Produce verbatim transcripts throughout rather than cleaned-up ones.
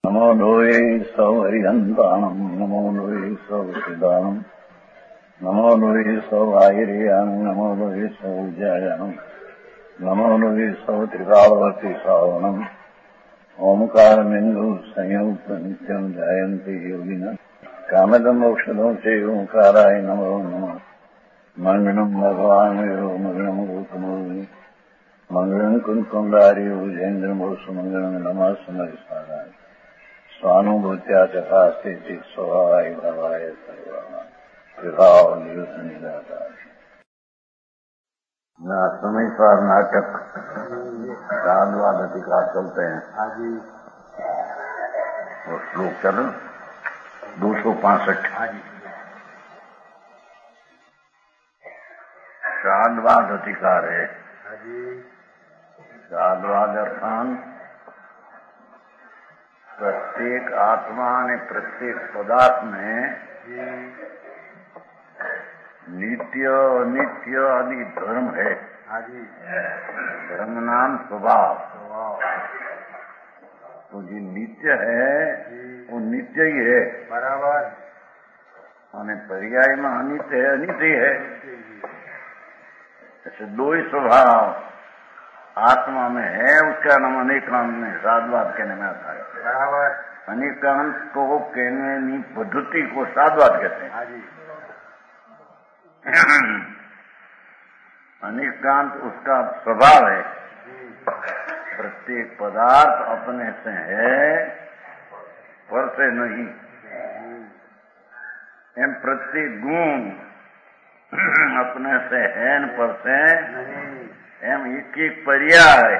नमो लोये सौहरिहन्ताणम् नमो लोये सौहृदानम् नमो लोये सौभागिर्यानम् नमो लोये सौविजयानम् नमो लोये सौत्रिकावती सावनम् ओंकारमिन्दु संयुक्त नित्यम् जायन्ति योगिनः कामदम् मोक्षदम् च ओंकाराय नमो नमः मङ्गलम् भगवान् वीरो मङ्गलम् रूपमोहि मङ्गलम् कुन्कुण्डारि भुजेन्द्रमोसु मङ्गलम् नमः समरिसाराय स्वानुभूत्या तथा स्थिति स्वभावाय भवाय सर्वभाव निदाता समय पर नाटक राधवाद अधिकार चलते हैं। और श्लोक चल दो सौ पांसठ श्राद्धवाद अधिकार है। श्राद्धवाद अर्थान प्रत्येक आत्मा ने प्रत्येक पदार्थ में नित्य अनित्य आदि धर्म है। धर्म नाम स्वभाव। तो जो नित्य है वो नित्य ही है बराबर। माने पर्याय में अनित्य है अनित्य है। ऐसे दो ही स्वभाव आत्मा में है, उसका नाम अनेकांत में श्राद्धवाद कहने में आता है बराबर। अनेकांत को कहने की पद्धति को श्राद्धवाद कहते हैं। अनेकांत उसका स्वभाव है। प्रत्येक पदार्थ अपने से है पर से नहीं। एम प्रत्येक गुण अपने से है पर से नहीं। एम एक एक पर्याय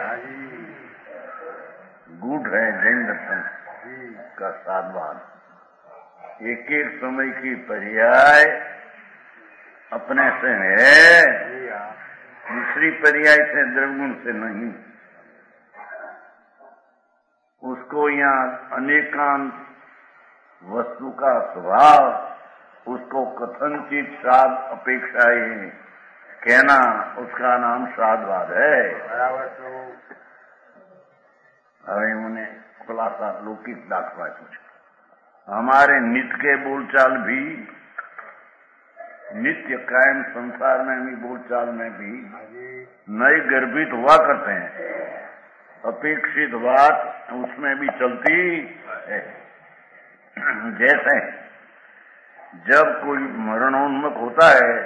गुड है जैन दर्शन का श्राद्धवाद। एक एक समय की पर्याय अपने से है, दूसरी पर्याय से द्रवगुण से नहीं। उसको यहाँ अनेकांत वस्तु का स्वभाव, उसको कथनचित श्राद्ध अपेक्षा ही कहना, उसका नाम श्राद्धवाद है बराबर। तो હવે મને खुलासा लौकिक दाखला कुछ। हमारे नित्य के बोलचाल भी, नित्य कायम संसार में भी बोलचाल में भी नए गर्भित हुआ करते हैं। अपेक्षित बात उसमें भी चलती है। जैसे जब कोई मरणोन्मुख होता है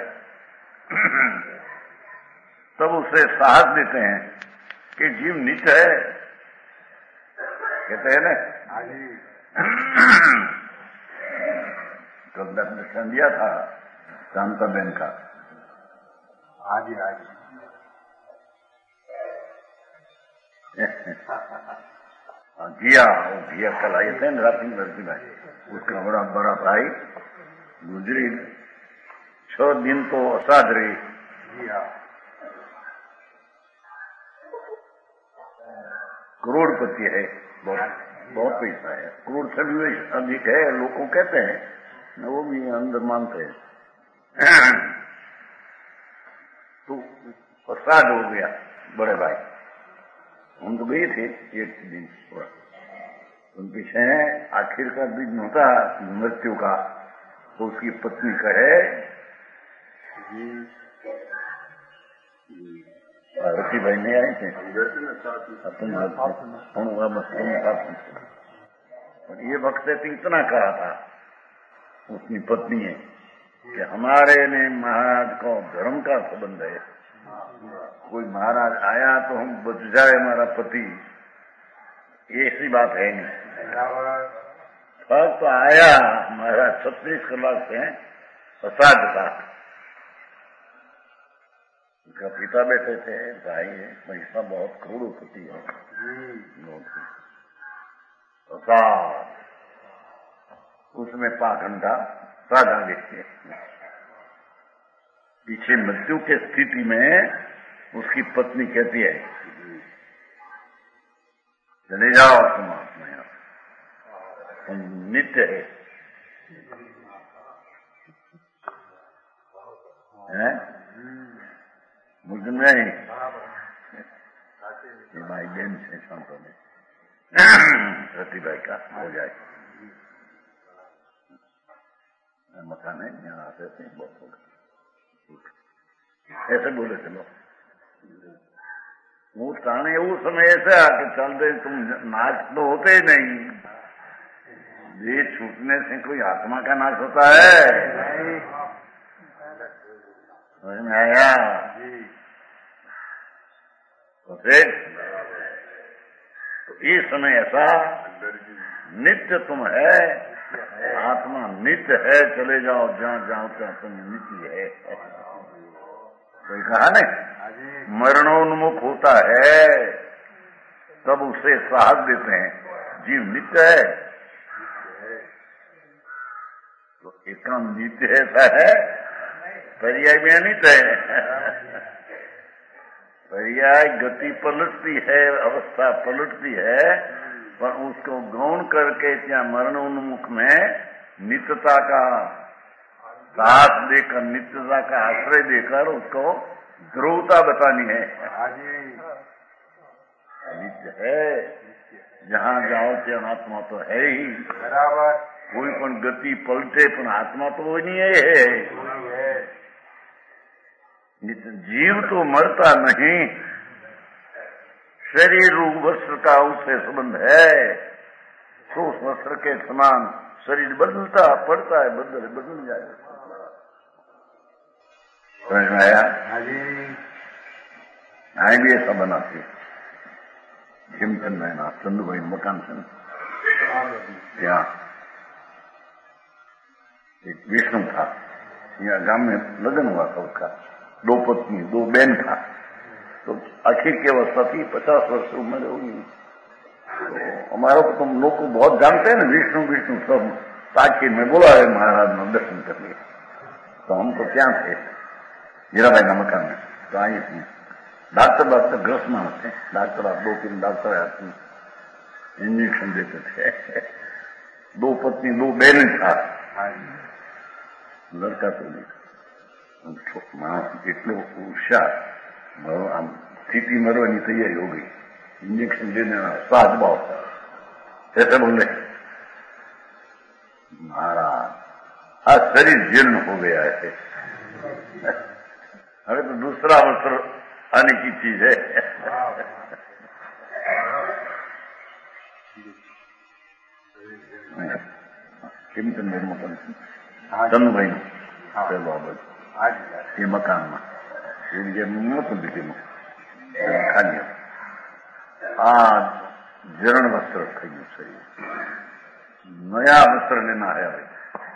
तब उसे साहस देते हैं कि जीव नित्य है, कहते हैं ना। कल दर्शन दिया था शांता बहन का। हाजी हाजी जिया वो जिया कल आए थे ना रात में लड़की भाई, उसका बड़ा बड़ा भाई गुजरी छह दिन तो असाध रही। करोड़पति है, बहुत बहुत पैसा है, करोड़ से भी अधिक है लोगों कहते हैं, वो भी अंदर मानते हैं। तो असाध हो गया बड़े भाई। हम तो गए थे एक दिन पूरा उन पीछे। आखिर का दिन होता मृत्यु का, तो उसकी पत्नी कहे पार्वती भाई नहीं आए थे और ये वक्त से इतना कहा था उसकी पत्नी है कि हमारे ने महाराज को धर्म का संबंध है। कोई महाराज आया तो हम बच जाए हमारा पति, ऐसी बात है नहीं। फर्क तो आया महाराज छत्तीस कलाक से असाध था। उसका पिता बैठे थे, भाई है, पैसा बहुत करोड़पति है। असाध उसमें पांच घंटा साधा देखते। पीछे मृत्यु के स्थिति में उसकी पत्नी कहती है चले जाओ तुम आत्मा, तुम नित्य है, है? मुझे नहीं भाई बहन से संतों में छठी भाई का हो जाए। मकान है यहाँ आते थे बहुत हो गए, ऐसे बोले चलो वो टाणे वो समय ऐसे आके चल दे, तुम नाच तो होते ही नहीं, ये छूटने से कोई आत्मा का नाश होता है? समझ में आया? तो फिर तो इस समय ऐसा नित्य तुम है, आत्मा नित्य है, चले जाओ जहाँ जाओ क्या तुम नित्य है। कोई कहा नहीं, मरणोन्मुख होता है तब उसे साहस देते हैं, जीव नित्य है। तो एकाम नित्य है ऐसा है, पर्याय में अनित्य है। पर्याय गति पलटती है, अवस्था पलटती है, पर उसको गौण करके क्या मरणोन्मुख में नित्यता का साथ देकर, नित्यता का आश्रय देकर उसको ध्रुवता बतानी है। नित्य है, जहाँ जाओ ત્યાં आत्मा तो है ही बराबर। कोई पण गति पलटे पण आत्मा तो वो नहीं है। नित्य जीव तो मरता नहीं, शरीर रूप वस्त्र का उससे संबंध है, तो उस वस्त्र के समान शरीर बदलता पड़ता है, बदल बदल जाएगा। समझ में आया? आए भी ऐसा बनाते खिमचंद रहना चंदू भाई मकान से यहाँ एक विष्णु था, यहाँ गांव में लगन हुआ था उसका, दो पत्नी दो बहन था, तो आखिर की अवस्था थी, पचास वर्ष उम्र होगी। तो हमारा तो तुम लोग को बहुत जानते हैं ना, विष्णु विष्णु सब ताकि में बोला है महाराज ने दर्शन कर लिया। तो हम तो क्या थे मीरा भाई का मकान में, तो आई थी डॉक्टर डॉक्टर ग्रस्त मानस थे, डॉक्टर दो तीन डॉक्टर आते इंजेक्शन देते थे। दो पत्नी दो बहन था, लड़का तो नहीं, એટલો હોશિયાર, આમ સ્થિતિ મરવાની તૈયારી हो गई, इंजेक्शन देने साथ भाव ऐसे बोले महाराज आज शरीर जीर्ण हो गया है, अरे तो दूसरा अवसर आने की चीज है। किमचंद मकान चंदू भाई बाबा ये मकान में ये मत दीजिए खाली आज जरण वस्त्र खाइए, शरीर नया वस्त्र लेना है भाई,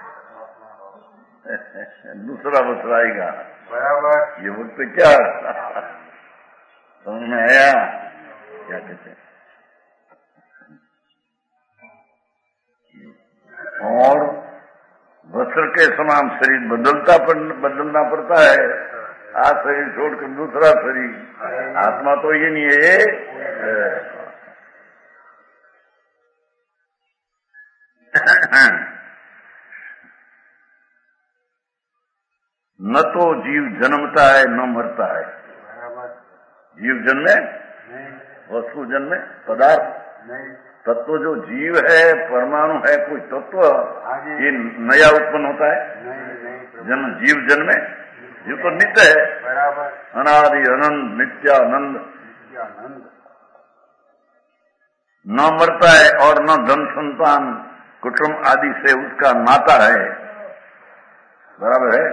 दूसरा वस्त्र आएगा बराबर। ये वक्त क्या समझ में आया? क्या कहते हैं? और वस्त्र के समान शरीर बदलता बदलना पड़ता है, आज शरीर छोड़कर दूसरा शरीर, आत्मा तो ये नहीं है। न तो जीव जन्मता है न मरता है, जीव जन्मे वस्तु जन्मे पदार्थ, तत्व जो जीव है परमाणु है कोई तत्व, ये नया उत्पन्न होता है? जन्म जीव जन्मे, जीव तो नित्य है, अनादि अनंत नित्यानंद, न मरता है और न धन संतान कुटुंब आदि से उसका नाता है, बराबर है?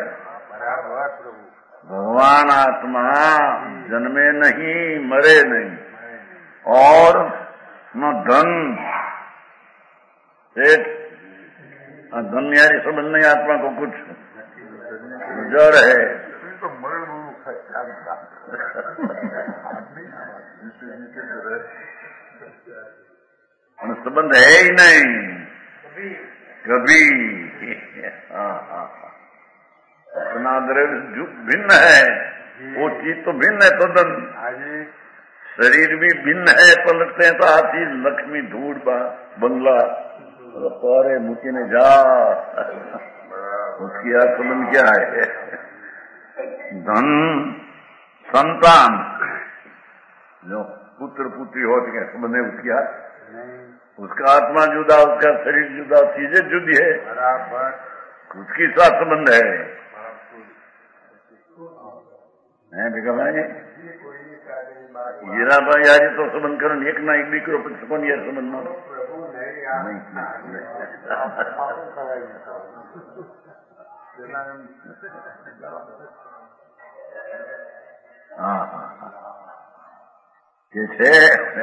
भगवान आत्मा जन्मे नहीं मरे नहीं, और न धन एक धन यारी संबंध नहीं, आत्मा को कुछ जड़ है तो मरण है, संबंध है ही नहीं कभी। हाँ हाँ अपना द्रव्य भिन्न है, वो चीज तो भिन्न है, तो धन शरीर भी भिन्न है, पलटते हैं तो हाथी लक्ष्मी धूड़ बंगला पारे मुखी ने जा, उसकी संबंध क्या है? धन संतान जो पुत्र पुत्री होती है संबंध है उसकी, उसका आत्मा जुदा, उसका शरीर जुदा, चीजें जुदी है, बराबर उसकी साथ संबंध है। हैं बेगा भाई हीरा भाई आज तो संबंध करण एक ना एक દીકરો પછી કોણ યાર સંબંધ નો હા હા કે છે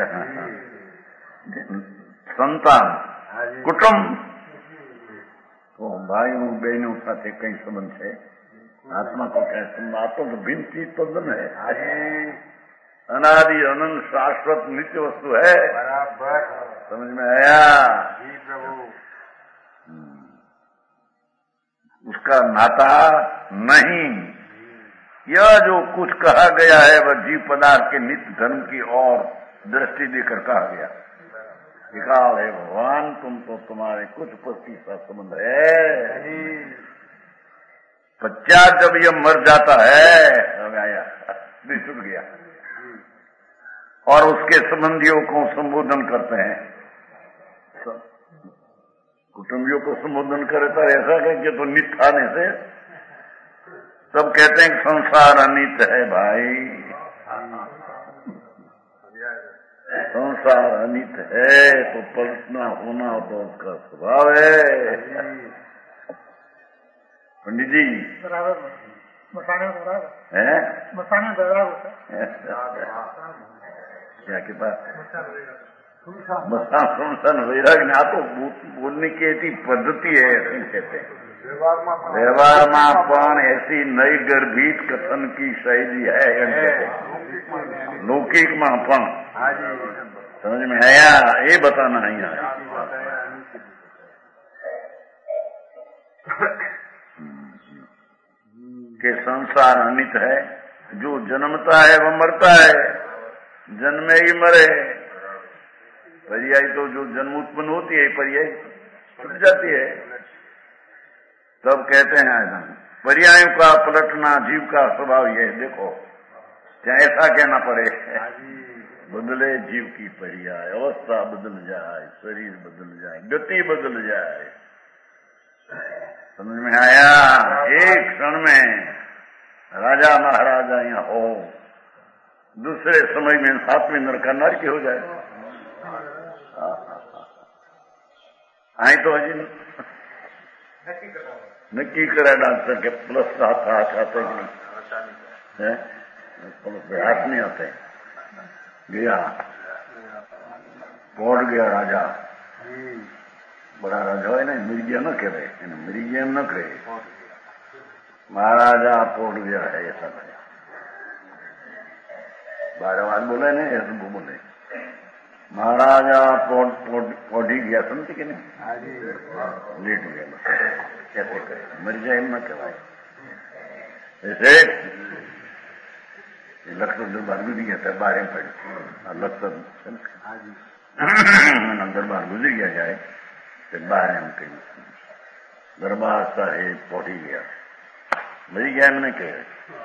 સંતાન કુટુંબ તો ભાઈઓ બહેનો સાથે કઈ સંબંધ છે? आत्मा को क्या संबंध? आत्मा तो भिन्न चीज तो धन है, अनादि अनंत शाश्वत नित्य वस्तु है। बराबर समझ में आया? जी प्रभु। उसका नाता नहीं। यह जो कुछ कहा गया है वह जीव पदार्थ के नित्य धर्म की ओर दृष्टि देकर कहा गया। विकाल है भगवान, तुम तो तुम्हारे कुछ पति का संबंध है। बच्चा जब ये मर जाता है आया छूट गया और उसके संबंधियों को संबोधन करते हैं, कुटुंबियों को संबोधन करता है ऐसा कहेंगे तो नित आने से तब कहते हैं कि संसार अनित है भाई, संसार अनित है तो पलटना होना तो उसका स्वभाव है। पंडित जी बराबर मसाने में बराबर है, मसाने में बराबर क्या के पास मसान संसान वैराग ने आ तो बोलने की ऐसी पद्धति है, ऐसी कहते हैं व्यवहार में पण ऐसी नई गर्भित कथन की शैली है, लौकिक में पण समझ में आया? ये बताना है यहाँ कि संसार अनित है, जो जन्मता है वह मरता है, जन्मे ही मरे। पर्याय तो जो जन्म उत्पन्न होती है पर्याय छूट जाती है, तब कहते हैं पर्यायों का पलटना जीव का स्वभाव ये। देखो चाहे ऐसा कहना पड़े, बदले जीव की पर्याय, अवस्था बदल जाए, शरीर बदल जाए, गति बदल जाए। समझ में आया? एक क्षण में राजा महाराजा यहाँ हो, दूसरे समय में सातवें नरका नरकी हो जाए। आई तो हजी नक्की करे डॉक्टर के प्लस हाथ हाथ आते हैं, प्लस हाथ नहीं आते। गया पहुंच गया राजा, बड़ा राजा है ना, मिर्गिया न करे, मिर्गिया न करे, महाराजा पहुंच गया है ऐसा है। बारह बार बोले नहीं ऐसा बोले, महाराजा पौधी गया समझे कि नहीं, लेट गया बस। कैसे करे, मर जाए न कहवाए ऐसे। लखनऊ दरबार गुजर गया था, बारह पढ़ लखनऊ दरबार गुजर गया जाए तो बारह में कहीं दरबार साहेब पौधी गया, मरी गया मैंने कहे।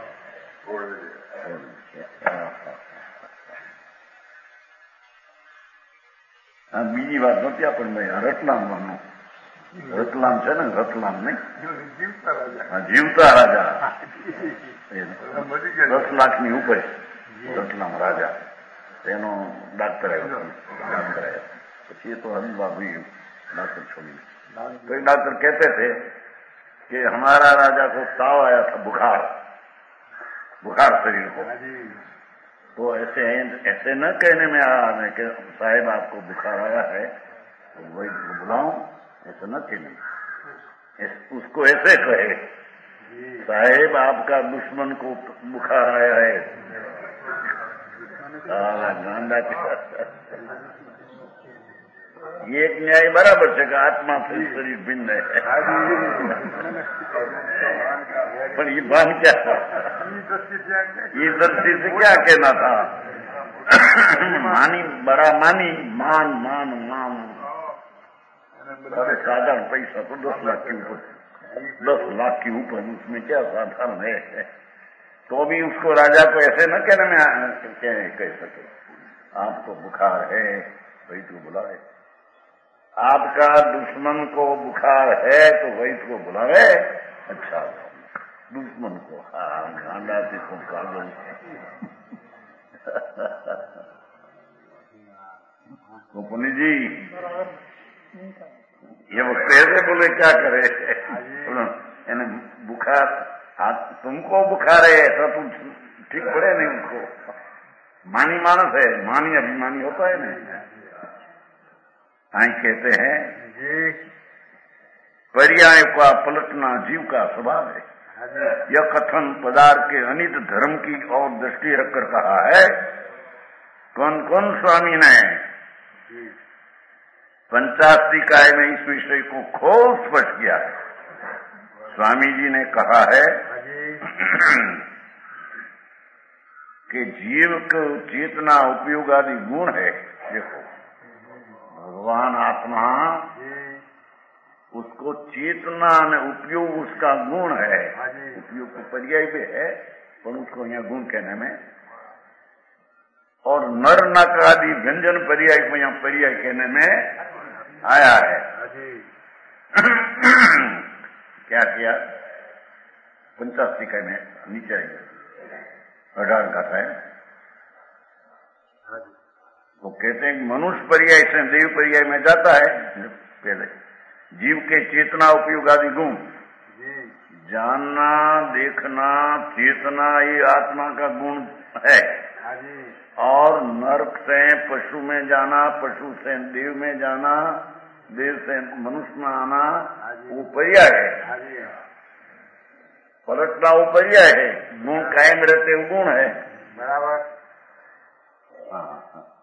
આ બીજી વાત નથી આપણને, રતલામ વાનું રતલામ છે ને, રતલામ નહીં, જીવતા રાજા દસ લાખની ઉપર રતલામ રાજા, એનો ડાક્ટર આવ્યો, ડાક્ટર આવ્યો પછી એ તો હલવા ભાઈ डॉक्टर छोड़ी। तो एक डॉक्टर कहते थे कि हमारा राजा को ताव आया था, बुखार बुखार शरीर को, तो ऐसे ऐसे न कहने में आ कि साहेब आपको बुखार आया है तो वही बुलाऊं, ऐसा न कहने, उसको ऐसे कहे साहेब आपका दुश्मन को बुखार आया है। गांधा ये एक न्याय बराबर है कि आत्मा से शरीर भिन्न है, पर ये बात क्या, ये दृष्टि से क्या कहना था? मानी बड़ा मानी मान मान मान अरे साधारण पैसा तो दस लाख के ऊपर, दस लाख के ऊपर, उसमें क्या साधारण है? तो भी उसको राजा को ऐसे न कहने में कह सके आपको बुखार है भाई तू बुलाए, आपका दुश्मन को बुखार है तो वैद्य को बुलावे। अच्छा, दुश्मन को हाँ गांडा से को कागल तो पुनी जी ये वो कैसे बोले क्या करे? बुखार तुमको बुखार है ऐसा तुम ठीक पड़े नहीं उनको। मानी मानस है, मानी अभिमानी होता है नहीं। आई कहते हैं पर्याय का पलटना जीव का स्वभाव है। यह कथन पदार्थ के अनित धर्म की और दृष्टि रखकर कहा है। कौन कौन स्वामी ने पंचाशी काय में इस विषय को खूब स्पष्ट किया है। स्वामी जी ने कहा है कि जीव को चेतना उपयोग आदि गुण है। देखो भगवान आत्मा उसको चेतना ने उपयोग उसका गुण है। उपयोग तो पर्याय भी है पर उसको यहाँ गुण कहने में, और नर नक आदि व्यंजन पर्याय को यहाँ पर्याय कहने में आया है। क्या किया? पंचाशी का में नीचे अठार का है तो कहते हैं मनुष्य पर्याय से देव पर्याय में जाता है। पहले जीव के चेतना उपयोग आदि गुण, जानना देखना चेतना ये आत्मा का गुण है। और नरक से पशु में जाना, पशु से देव में जाना, देव से मनुष्य में आना वो पर्याय है। पलटना वो पर्याय है। गुण कायम रहते वो गुण है। बराबर। हाँ,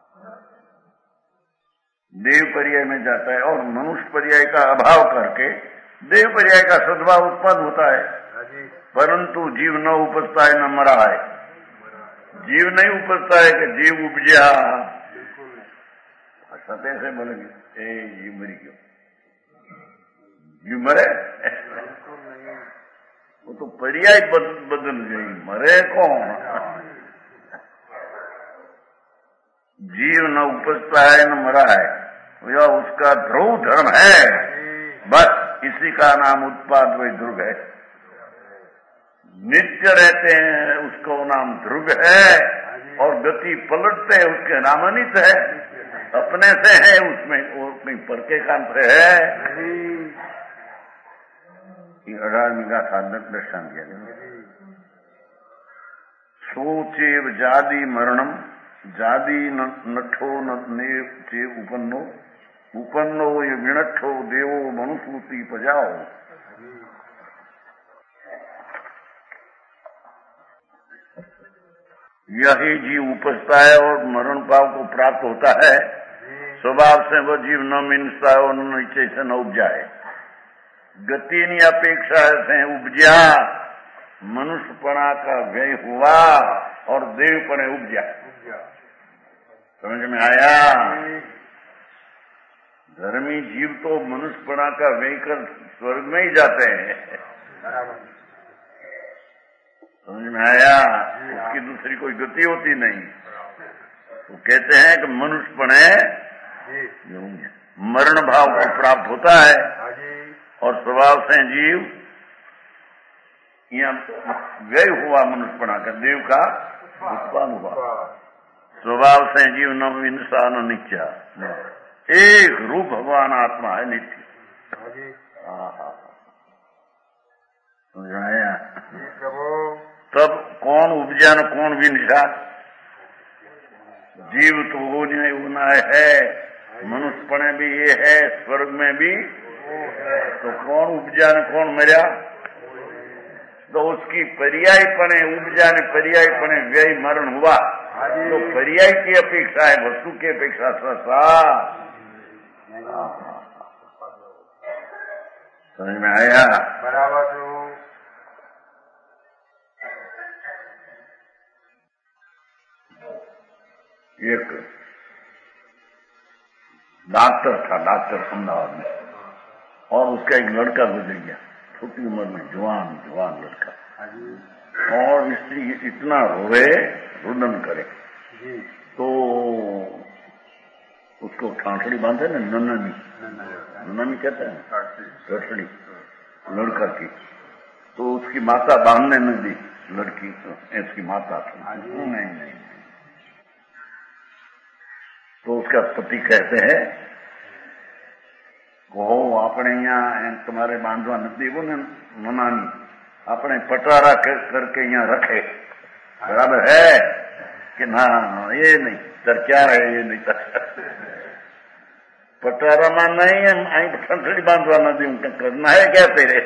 देव पर्याय में जाता है और मनुष्य पर्याय का अभाव करके देव पर्याय का सद्भाव उत्पन्न होता है। परंतु जीव न उपजता है न मरा है। जीव नहीं उपजता है कि जीव उपजा। सत्य से बोलेंगे ए जीव मरी क्यों? जीव मरे वो तो पर्याय बदल गई। मरे कौन? जीव न उपजता है न मरा है, यह उसका ध्रुव धर्म है। बस इसी का नाम उत्पाद वही ध्रुव है। नित्य रहते हैं उसको नाम ध्रुव है, और गति पलटते हैं उसके नाम अनित है। अपने से है उसमें, वो कहीं पर के काम से है। अठारहवीं का साधक दर्शन किया गया। सोचेव जादी मरणम जादी नठो ने उपन्नो उपन्नो ये विनठो देवो मनुसूति पजाओ। यही जीव उपजता है और मरण भाव को प्राप्त होता है। स्वभाव से वह जीव न मिनसा और न नीचे से न उपजा है। गति की अपेक्षा से उपजा, मनुष्यपणा का व्यय हुआ और देवपणे उपजा। समझ में आया? धर्मी जीव तो मनुष्यपणा का व्यय कर स्वर्ग में ही जाते हैं। समझ में आया? उसकी दूसरी कोई गति होती नहीं। वो कहते हैं कि मनुष्यपणे मरण भाव को प्राप्त होता है और स्वभाव से जीव यहाँ व्यय हुआ मनुष्यपणा का, देव का उत्पन्न हुआ। स्वभाव से जीव न विनसा न नित्या, एक रूप भगवान आत्मा है नित्य। समझाया? तब कौन उपजा न कौन विनसा? जीव तो वो नहीं होना है, मनुष्यपणे भी ये है, स्वर्ग में भी। तो कौन उपजा न कौन मरा? तो उसकी पर्यायपणे उपजा ने पर्यायपणे व्यय मरण हुआ। तो पर्याय की अपेक्षा है वस्तु की अपेक्षा ससा। समझ में आया? बराबर। एक डॉक्टर था, डॉक्टर अहमदाबाद में, और उसका एक लड़का गुजर गया छोटी उम्र में, जवान जवान लड़का। और स्त्री इतना रोए, रुदन करे। तो उसको ठाठड़ी बांधे ना, नन्नानी नन्नानी कहते हैं, ठाठड़ी लड़का की, तो उसकी माता बांधने न दी, लड़की इसकी माता थी। नहीं नहीं, तो उसका पति कहते हैं કહો આપણે અહીંયા તમારે બાંધવા નથી દેવું ને મનાની, આપણે પટારા करके यहाँ रखे, बराबर है कि ना? ये नहीं तर क्या है, ये नहीं तर पटारा में नहीं है, અહીં ठंडड़ी बांधवा न दूं, करना है क्या तेरे?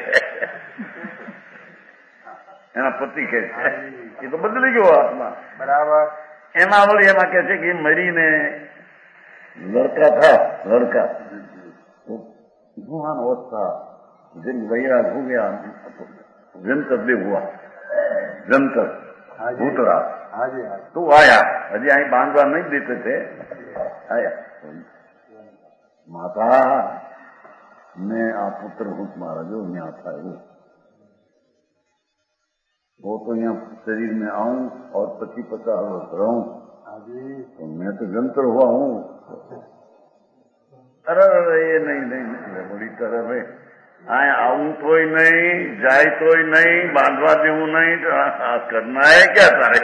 એના પતિ કહે છે એ તો બદલી ગયો આત્મા, બરાબર. એમાં વળી એમાં કહે છે કે મરીને લડકા था, लड़का जुहान अवस्था, दिन वैराग हो गया, जंतर देव हुआ, जंतर भूतरा, तो आया, अभी અહીં बांधवा नहीं देते थे, आया, माता मैं आ पुत्र हूं तुम्हारा जो यहाँ था वो वो तो यहाँ शरीर में आऊं और पच्चीस पचास वर्ष रहूं, तो मैं तो जंतर हुआ हूं। अरे ये नहीं नहीं, नहीं बड़ी तरह है, आए आऊं तो ही नहीं, जाए तो ही नहीं, बांधवा देવું नहीं, तो आ, करना है क्या तारे?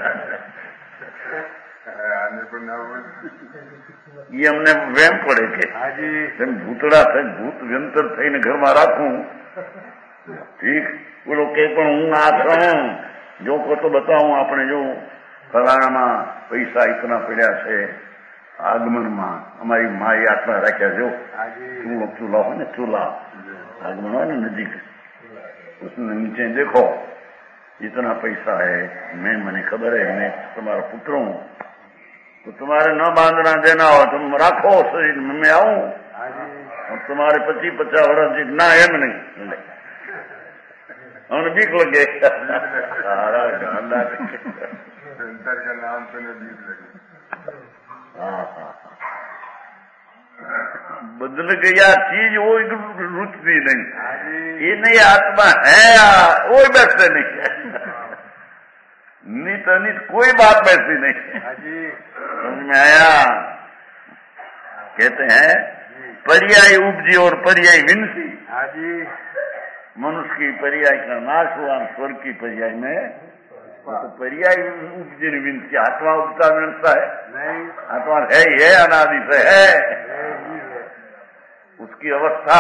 ये हमने वेम पड़े के भूतड़ा थे, भूत व्यंतर थઈને ઘરમાં રાખું, ठीक? वो लोग के पण હું આ છું, जो को तो बताऊं આપણે जो ફલાણામાં પૈસા इतना પડ્યા છે, आगमन में हमारी माई आत्मा रखा जो चूल्हा हो ना, चूल्हा आगमन हो ना नजीक, उसने नीचे देखो इतना पैसा है, मैं मैंने खबर है मैं तुम्हारा पुत्र हूँ, तो तुम्हारे न बांधना देना हो तुम राखो शरीर में, मैं आऊं और तुम्हारे पच्चीस पचास वर्ष जितना है नहीं हमने बीक लगे सारा गांडा का नाम सुने बीक लगे। बदल गया चीज वो रुचती नहीं, ये नहीं आत्मा है, वो बैठते नहीं, नित अनित कोई बात बैठती नहीं। समझ में आया? कहते हैं पर्याय उपजी और पर्याय विनसी, मनुष्य की पर्याय का नाश हुआ, स्वर्ग की पर्याय में तो पर्याय उपजी विनसी, आत्मा उपता मिलता है नहीं, आत्मा है ही है, अनादि से है, उसकी अवस्था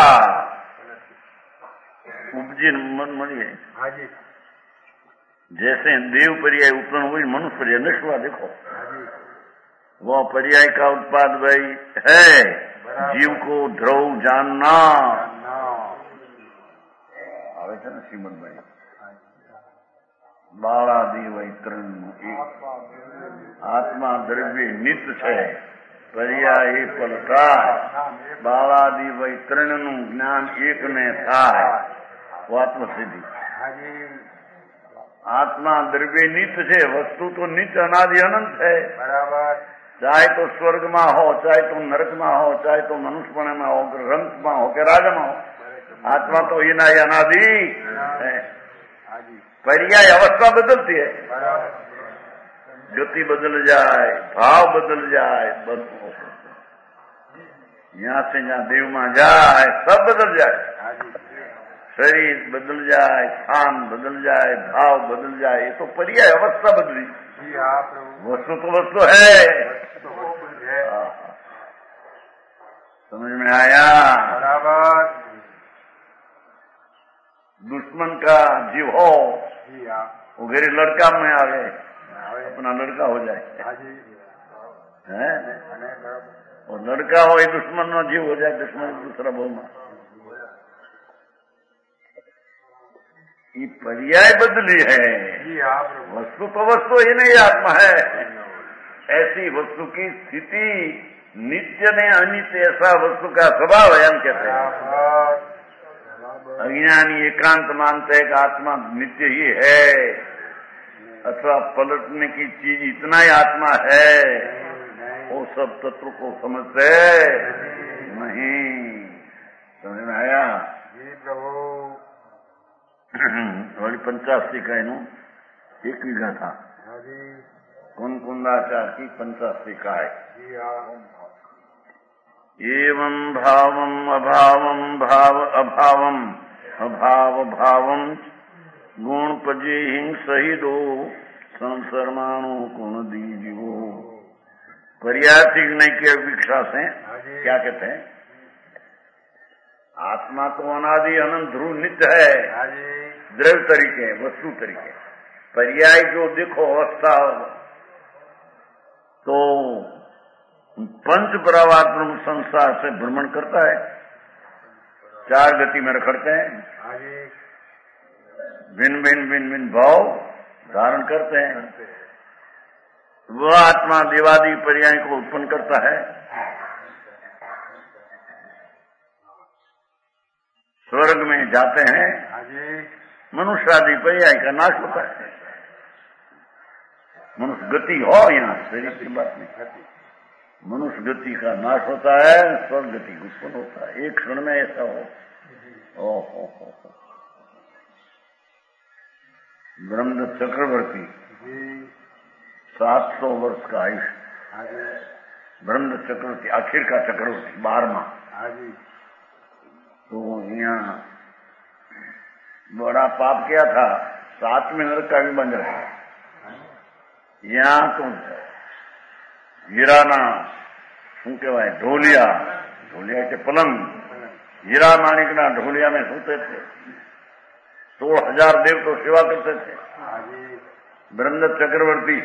उपजी मन मनी है। जैसे देव पर्याय उत्पन्न हुई, मनुष्य पर्याय नष्ट हुआ, देखो वह पर्याय का उत्पाद भाई है, जीव को ध्रुव जानना आवे છે ને શ્રીમદ ભાઈ, બાળાદી વૈતરણ આત્મા દ્રવ્ય નિત્ય છે, પર્યાય પલટા, બાળાદી વૈતરણ નું જ્ઞાન એક ને થાય, वो आत्मसिद्धि। आत्मा द्रव्य नित्य है, वस्तु तो नित्य अनादि अनंत है, बराबर। चाहे तो स्वर्ग में हो, चाहे तो नरक में हो, चाहे तो मनुष्य में हो, रंग में हो के राज में हो, आत्मा तो ही ना अनादि है। पर्याय अवस्था बदलती है, गति बदल जाए, भाव बदल जाए, बस यहाँ से जहाँ देव में जाए सब बदल जाए, शरीर बदल जाए, स्थान बदल जाए, भाव बदल जाए, ये तो पर्याय अवस्था बदली। वस्तु तो वस्तु है, समझ में आया? बराबर। दुश्मन का जीव हो, वो घरे लड़का में आवे, अपना लड़का हो जाए, है? और लड़का हो ये दुश्मन में जीव हो जाए, दुश्मन दूसरा बहु में, ये पर्याय बदली है। वस्तु तो वस्तु ही नहीं आत्मा है। ऐसी वस्तु की स्थिति नित्य ने अनित्य, ऐसा वस्तु का स्वभाव है, हम कहते हैं। अज्ञानी एकांत मानते हैं कि आत्मा नित्य ही है, अथवा पलटने की चीज इतना ही आत्मा है, वो सब तत्व को समझते नहीं। समझ में आया? जी प्रभु। वही पंचासी का नो एक वीघा था, कौन कुंदाचार की पंचासी का है, एवं भावम अभावम भाव अभावम अभाव भावम गुण पजे हिंग सही दो संसरमाणु गुण दीजियो। पर्यातिक नहीं की अपेक्षा से क्या कहते हैं? आत्मा तो अनादि अनंत ध्रुव नित्य है, द्रव्य तरीके वस्तु तरीके। पर्याय जो देखो अवस्था तो पंच परावात्म संसार से भ्रमण करता है, चार गति में रखड़ते हैं, भिन्न भिन्न भिन्न भिन्न भाव धारण करते हैं। वह आत्मा देवादि पर्याय को उत्पन्न करता है। स्वर्ग में जाते हैं, मनुष्य आदि पर्याय का नाश होता है। मनुष्य गति हो, यहाँ शरीर की बात नहीं, मनुष्य गति का नाश होता है, स्वर्ग गति उत्पन्न होता है। एक क्षण में ऐसा हो। ओ हो हो ब्रह्मदत्त चक्रवर्ती सात सौ वर्ष का आयुष्य, ब्रह्मदत्त चक्रवर्ती आखिर का चक्रवर्ती बारहवां। तो यहाँ बड़ा पाप किया था, सात में नरक का भी बन रहा है। यहाँ तो हीराना શું કહેવાય ઢોલિયા ઢોલિયા કે પલંગ हीरा माणिकना ढोलिया में सोते थे। सोलह हजार देव तो सेवा करते थे। ब्रह्मदत्त चक्रवर्ती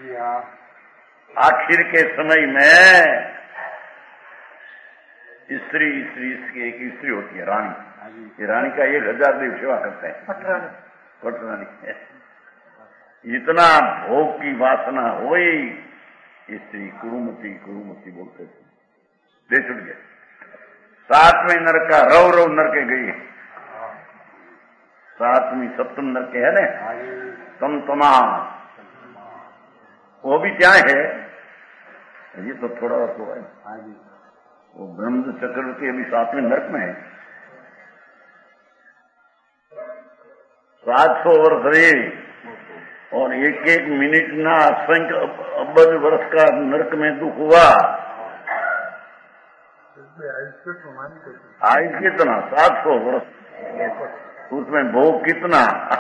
आखिर के समय में स्त्री स्त्री इसकी एक स्त्री होती है रानी, ये रानी का एक हजार देव सेवा करते हैं। पटरानी इतना भोग की वासना हुई, स्त्री कुरुमती कुरुमती बोलते थे, दे छुट गए। सातवें नरक का रव रव नरके गई, सातवीं सप्तम नरके है ना, तम तमा वो भी क्या है, ये तो थोड़ा तो है। वो ब्रह्मदत्त चक्रवर्ती अभी सातवें नरक में है। सात सौ वर्ष रहे और एक एक मिनट ना असंख्य अब्बज वर्ष का नरक में दुख हुआ। आयु कितना? सात सौ वर्ष, उसमें भोग कितना?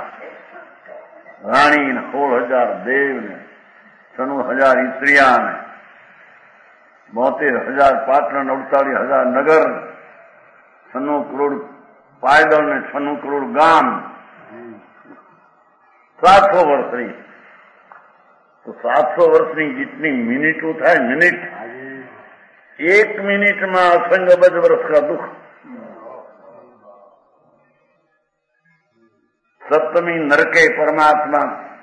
रानी ने सोलह हजार देव ने, सनु हजार स्त्रियां ने, बोतेर हजार पाटन, अड़तालीस हजार नगर, सनु करोड़ पायदल ने, सनु करोड़ गाम, सात सौ वर्ष रही। तो सात सौ वर्ष नहीं जितनी मिनट होता है, मिनट एक मिनट में असंग बज वर्ष का दुख। सप्तमी नरके परमात्मा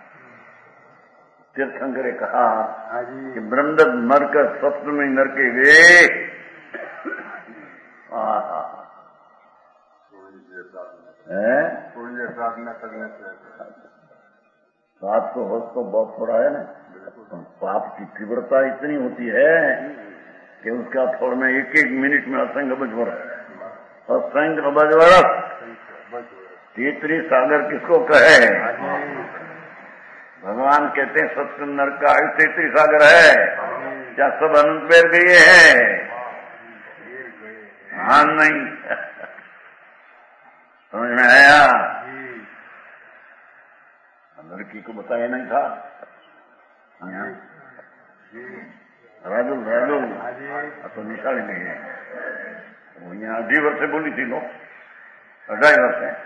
तीर्थंकरे कहा कि ब्रह्मदत्त मरकर सप्तमी नरके गए। प्रार्थना करने से सात सौ वर्ष तो बहुत थोड़ा है ना। पाप की तीव्रता इतनी होती है कि उसका फल में एक एक मिनट में असंग अबज वर्ष, असंग अबज वर्ष। तीसरी सागर किसको कहे? भगवान कहते हैं सत्य नरक का आयु तीसरी सागर है। क्या सब अनंत बेर गए हैं? हाँ नहीं, समझ में आया? लड़की को बताया नहीं था। राजू राजू तो निशानी नहीं है। वो यहाँ अढ़ी वर्ष बोली थी लोग, अढ़ाई वर्ष है।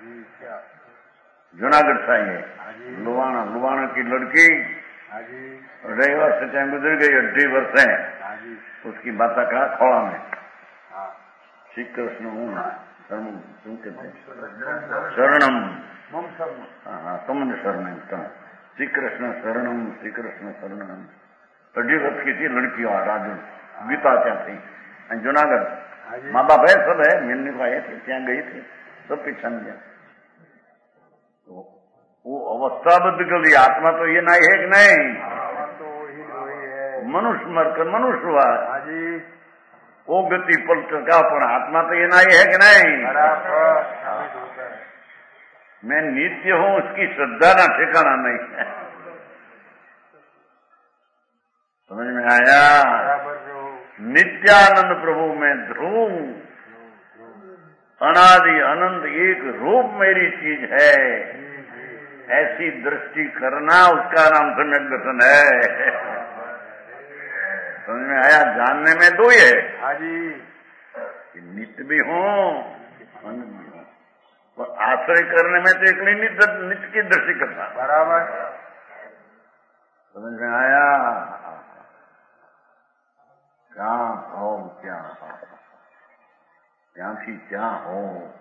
जूनागढ़ से आई है, लुवाना लुवाना की लड़की अढ़ाई वर्ष से टाइम गुजर गई, अढ़ी वर्ष है। उसकी बाता कहा खोड़ा में श्री कृष्ण हूँ तुम कहते शरणम, हाँ तुमने शरण श्री कृष्ण शरणम, श्री कृष्ण शरणम। अढ़ी वर्ष की थी लड़की वहां राजू, गीता क्या थी जूनागढ़, माँ बाप है सब है, मिलने को आए थे, क्या गई थी, सब पहचान गया। तो वो अवस्था बदल गई। आत्मा तो ये नहीं है कि नहीं? मनुष्य मरकर मनुष्य हुआ, वो गति पलट का, पर आत्मा तो ये नहीं है कि नहीं? मैं नित्य हूं, उसकी श्रद्धा ना ठिकाना नहीं है। समझ में आया? नित्यानंद प्रभु में ध्रुव, अनादि अनंत एक रूप मेरी चीज है, ऐसी दृष्टि करना उसका नाम सम्यक दर्शन है। समझ में आया? जानने में दो ही है। हाँ जी। नित्य भी हो अनंत भी हो, और आश्रय करने में तो एक नित्य नित्य की दृष्टि करना। बराबर। समझ में आया? क्या हो क्या क्यांથી क्या हो,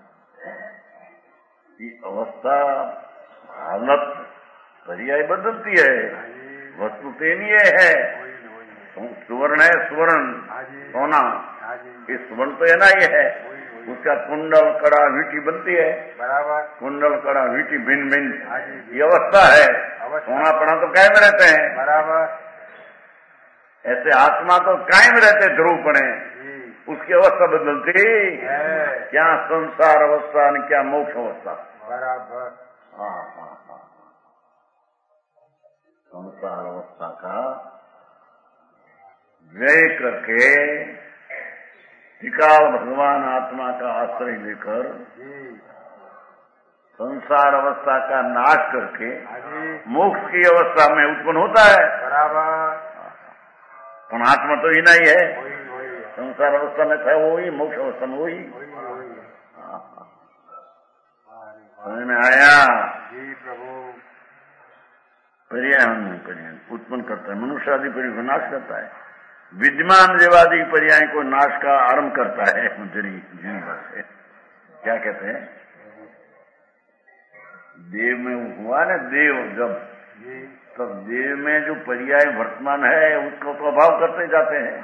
ये अवस्था हालत पर्याय बदलती है, वस्तु तेनीय है। सुवर्ण है सुवर्ण, सोना, ये सुवर्ण तो है ना, ये है उसका कुंडल कड़ा वीटी बनती है। बराबर। कुंडल कड़ा वीटी भिन्न भिन्न ये अवस्था है। सोना पड़ा तो कायम रहते हैं। बराबर। ऐसे आत्मा तो कायम रहते ध्रुव पड़े, उसकी अवस्था बदलती है। क्या संसार अवस्था और क्या मोक्ष अवस्था। बराबर। हाँ हाँ हाँ। संसार अवस्था का व्यय करके त्रिकाल भगवान आत्मा का आश्रय लेकर संसार अवस्था का नाश करके मोक्ष की अवस्था में उत्पन्न होता है। बराबर। पर आत्मा तो ही नहीं है, संसार अवस्था में था वो ही, मोक्ष अवस्था में वही। समझ में आया? जी प्रभु। पर्याय पर्याय उत्पन्न करता है, मनुष्य आदि पर्याय को नाश करता है, विद्यमान देवादि पर्याय को नाश का आरंभ करता है। जीवन से क्या कहते हैं? देव में हुआ ना देव, जब तब देव में जो पर्याय वर्तमान है उसको तो अभाव करते जाते हैं,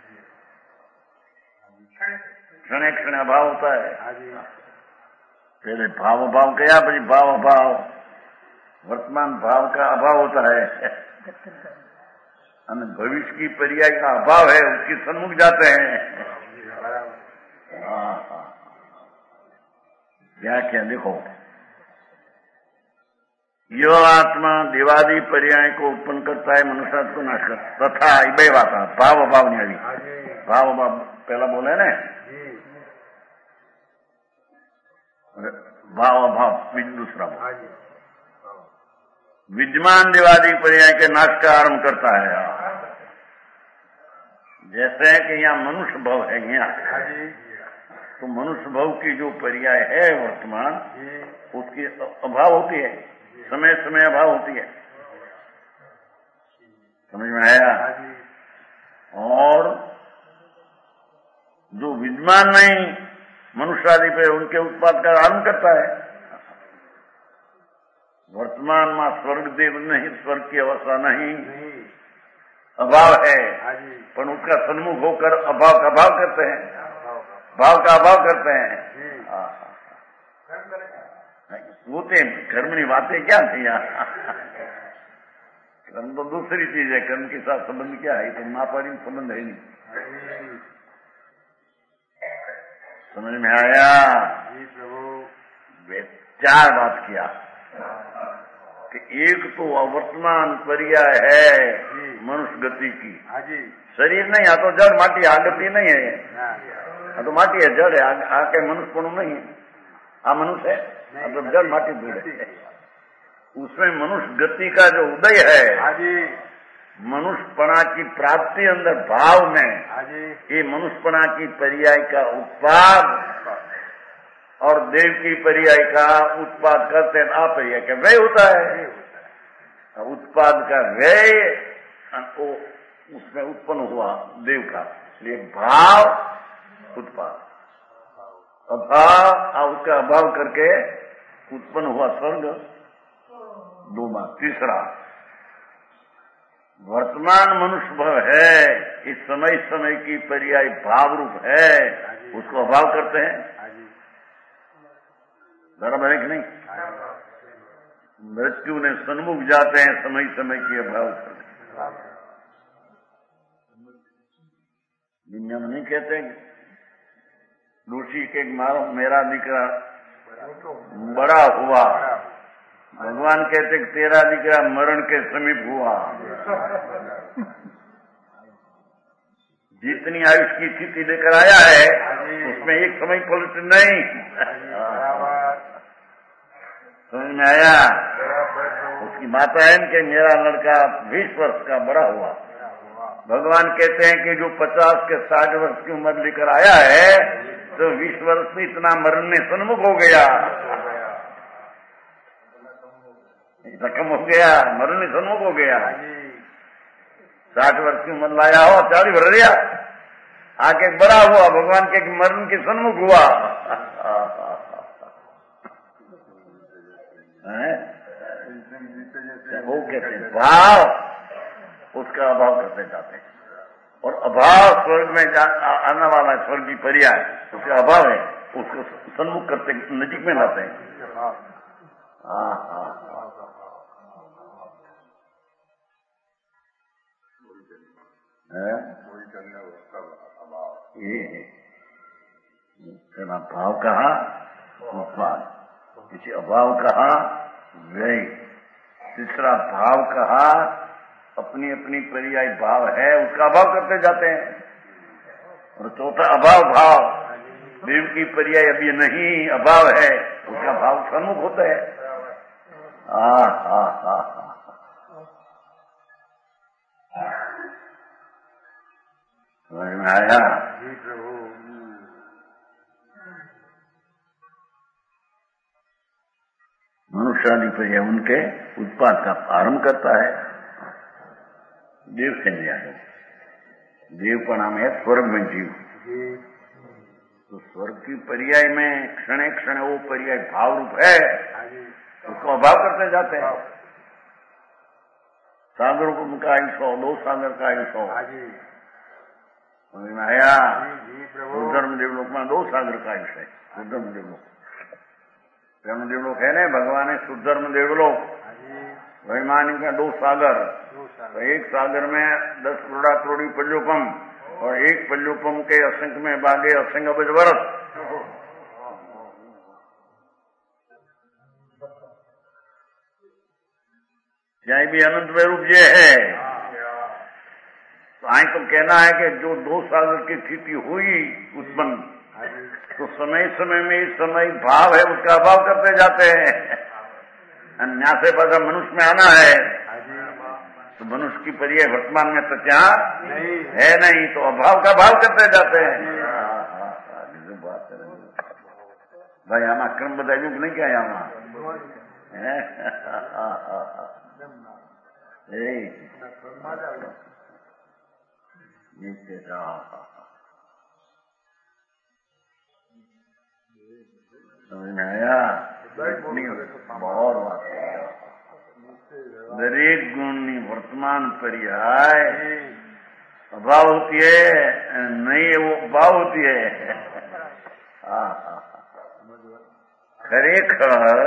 क्षण क्षण अभाव होता है। पहले भाव अभाव गया, फिर भाव अभाव, वर्तमान भाव का अभाव होता है, भविष्य की पर्याय का अभाव है, उसके सन्मुख जाते हैं। हाँ हाँ, क्या क्या देखो, यो आत्मा देवादि पर्याय को उत्पन्न करता है, मनुष्य को नाश करता तथा इबे बात भाव अभाव नहीं अभी भाव अभाव पहला बोले ना, भाव अभाव दूसरा विद्यमान देवादि पर्याय के नाश का आरंभ करता है। जैसे कि यहाँ मनुष्य भव है, यहाँ तो मनुष्य भव की जो पर्याय है वर्तमान, उसकी अभाव होती है, समय समय अभाव होती है। समझ में आया? और जो विद्यमान नहीं मनुष्य आदि पे उनके उत्पाद का आरंभ करता है। वर्तमान में स्वर्ग देव नहीं, स्वर्ग की अवस्था नहीं, अभाव है, पर उसका सन्मुख होकर अभाव का भाव करते हैं, भाव का अभाव करते हैं। वो तो कर्म की बातें क्या थी यहाँ? कर्म तो दूसरी चीज है, कर्म के साथ संबंध क्या है? तो नापारी संबंध है नहीं। समझ में आया? वे चार बात किया कि एक तो अवर्तमान पर्याय है मनुष्य गति की, शरीर नहीं, आ तो जड़ माटी, आ गति नहीं है, आ तो माटी है, जड़ है, आके मनुष्य पण नहीं है, आ मनुष्य है, आ तो जड़ माटी दूर है। उसमें मनुष्य गति का जो उदय है, मनुष्यपणा की प्राप्ति अंदर भाव में, ये मनुष्यपणा की पर्याय का उत्पाद और देव की पर्याय का उत्पाद करते हैं। आप पर्याय का व्यय होता है, उत्पाद का व्यय उसमें उत्पन्न हुआ देव का, इसलिए भाव उत्पाद, अभाव और उसका अभाव करके उत्पन्न हुआ स्वर्ग, दो बात। तीसरा, वर्तमान मनुष्य भव है, इस समय समय की पर्याय भाव रूप है, उसको अभाव करते हैं। बराबर है कि नहीं? मृत्यु ने सन्मुख जाते हैं, समय समय की अभाव करते। दुनिया में नहीं कहते ऋषि के मारो मेरा दिकरा बड़ा हुआ, भगवान कहते कि तेरा दिकरा मरण के समीप हुआ। जितनी आयुष की स्थिति लेकर आया है उसमें एक समय पलट नहीं। समझ में आया? उसकी माता है कि मेरा लड़का बीस वर्ष का बड़ा हुआ। भगवान कहते हैं कि जो पचास के साठ वर्ष की उम्र लेकर आया है तो बीस वर्ष में इतना मरने सन्मुख हो गया, इतना कम हो गया, मरने सन्मुख हो गया। साठ वर्ष की उम्र लाया हो, चालीस भर दिया, आके बड़ा हुआ, भगवान के मरण के सन्मुख हुआ। वो कहते हैं भाव, उसका अभाव करते जाते हैं। और अभाव स्वर्ग में आने वाला स्वर्ग की पर्याय, उसका अभाव है, उसको सन्मुख करते नजीक में लाते हैं। हाँ हाँ ये है भाव कहा उत्पाद, किसी अभाव कहा व्यय, तीसरा भाव कहा अपनी अपनी पर्याय भाव है उसका अभाव करते जाते हैं। और चौथा अभाव भाव, देव की पर्याय अभी नहीं अभाव है, उसका भाव सन्मुख होता है। आ हा हा समझ में आया? मनुष्यादि पर्याय उनके उत्पाद का आरंभ करता है। देव से नहीं आए, देव का नाम है स्वर्ग में जीव। तो स्वर्ग की पर्याय में क्षण क्षण वो पर्याय भाव रूप है, उसको अभाव करते जाते हैं। सागर का आयुष हो, दो सागर का आयुष हो, समझ में आया? रुद्रम देवलोक में दो सागर का आयुष है। रुद्रम देवलोक, ब्रह्म देवलोक है ना, भगवान है सुधर्म देवलोक, वैमानी का दो सागर। तो एक सागर में दस करोड़ा करोड़ी पल्योपम, और एक पल्योपम के असंख्य में बागे असंख्य अबज वर्ष। यही भी अनंत में रूप ये है। तो आई तो कहना है कि जो दो सागर की स्थिति हुई उत्पन्न, तो समय समय में समय भाव है उसका अभाव करते जाते हैं। अन्या से पता मनुष्य में आना है तो मनुष्य की पर्याय वर्तमान में तो क्या है नहीं, तो अभाव का भाव करते जाते हैं। बात भाई आमा क्रम बताइए कि नहीं क्या आमा समझ में आया? बहुत बात दरेक गुणनी वर्तमान पर्याय अभाव होती है, नहीं वो भाव होती है। खरेखर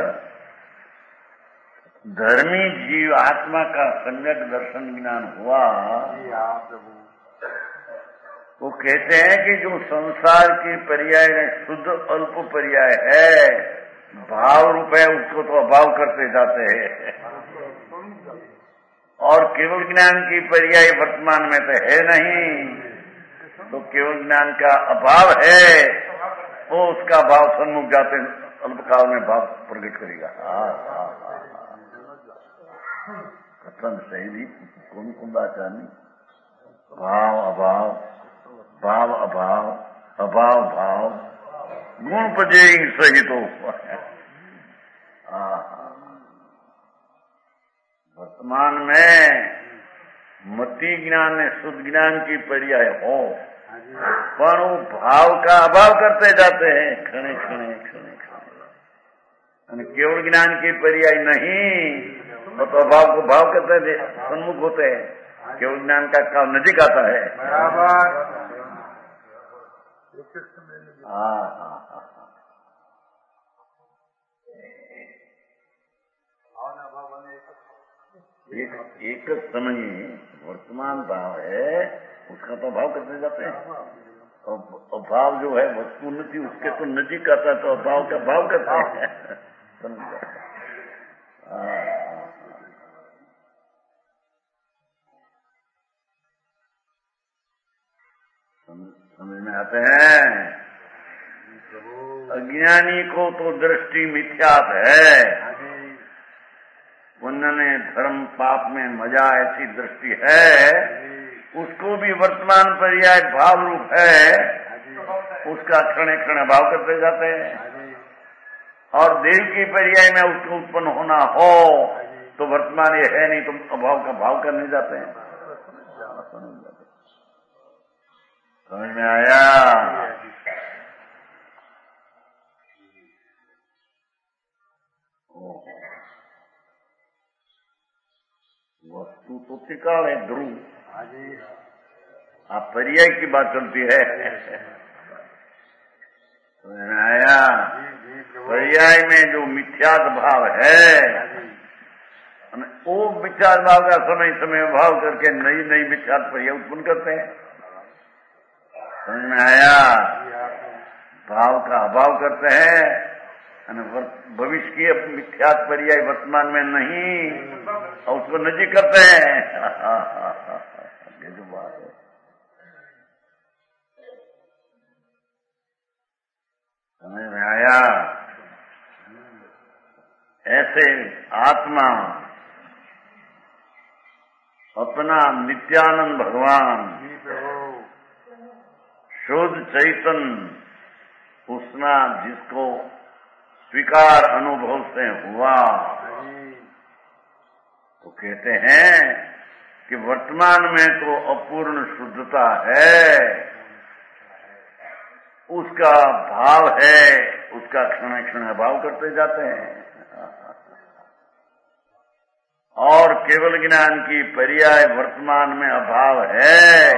धर्मी जीव आत्मा का सम्यक दर्शन ज्ञान हुआ, वो कहते हैं कि जो संसार की पर्याय शुद्ध अल्प पर्याय है, भाव रूप है, उसको तो अभाव करते जाते हैं। और केवल ज्ञान की पर्याय वर्तमान में तो है नहीं, तो केवल ज्ञान का अभाव है, वो उसका भाव सन्मुख जाते अल्पकाल में भाव प्रकट करेगा। कथन सही कौन कौन आचार्य भाव अभाव, भाव अभाव, अभाव भाव, गुण पजे सहित हो। वर्तमान में मति ज्ञान में शुद्ध ज्ञान की पर्याय हो, पर वो भाव का अभाव करते जाते हैं क्षणे क्षणे क्षणे क्षणे। केवल ज्ञान की पर्याय नहीं, तो अभाव को भाव करते सन्मुख होते हैं। केवल ज्ञान का काल नजीक आता है। हाँ हाँ हाँ एक एक समय वर्तमान भाव है, उसका तो भाव करते जाते हैं। और भाव जो है वस्तुन्नति उसके तो नजीक आता है, तो भाव का भाव करते हैं। अज्ञानी को तो दृष्टि मिथ्यात है, पुण्य में धर्म पाप में मजा ऐसी दृष्टि है, उसको भी वर्तमान पर्याय भाव रूप है, उसका क्षण क्षण अभाव करते जाते हैं। और देव की पर्याय में उसको उत्पन्न होना हो तो वर्तमान ये है नहीं, तुम अभाव का भाव करने जाते हैं। समझ में आया? वस्तु तो त्रिकाल है, ध्रुव। आप पर्याय की बात चलती है। समझ में आया? पर्याय में जो मिथ्यात भाव है, वो मिथ्यात भाव का समय समय भाव करके नई नई मिथ्यात पर्याय उत्पन्न करते हैं। समझ में आया? भाव का अभाव करते हैं, भविष्य की मिथ्यात पर्याय वर्तमान में नहीं, और उसको नजीक करते हैं। ये जो बात है, समझ में आया? ऐसे आत्मा अपना नित्यानंद भगवान शुद्ध चैतन्य उसना जिसको स्वीकार अनुभव से हुआ, तो कहते हैं कि वर्तमान में तो अपूर्ण शुद्धता है, उसका भाव है, उसका क्षण क्षण अभाव करते जाते हैं। और केवल ज्ञान की पर्याय वर्तमान में अभाव है,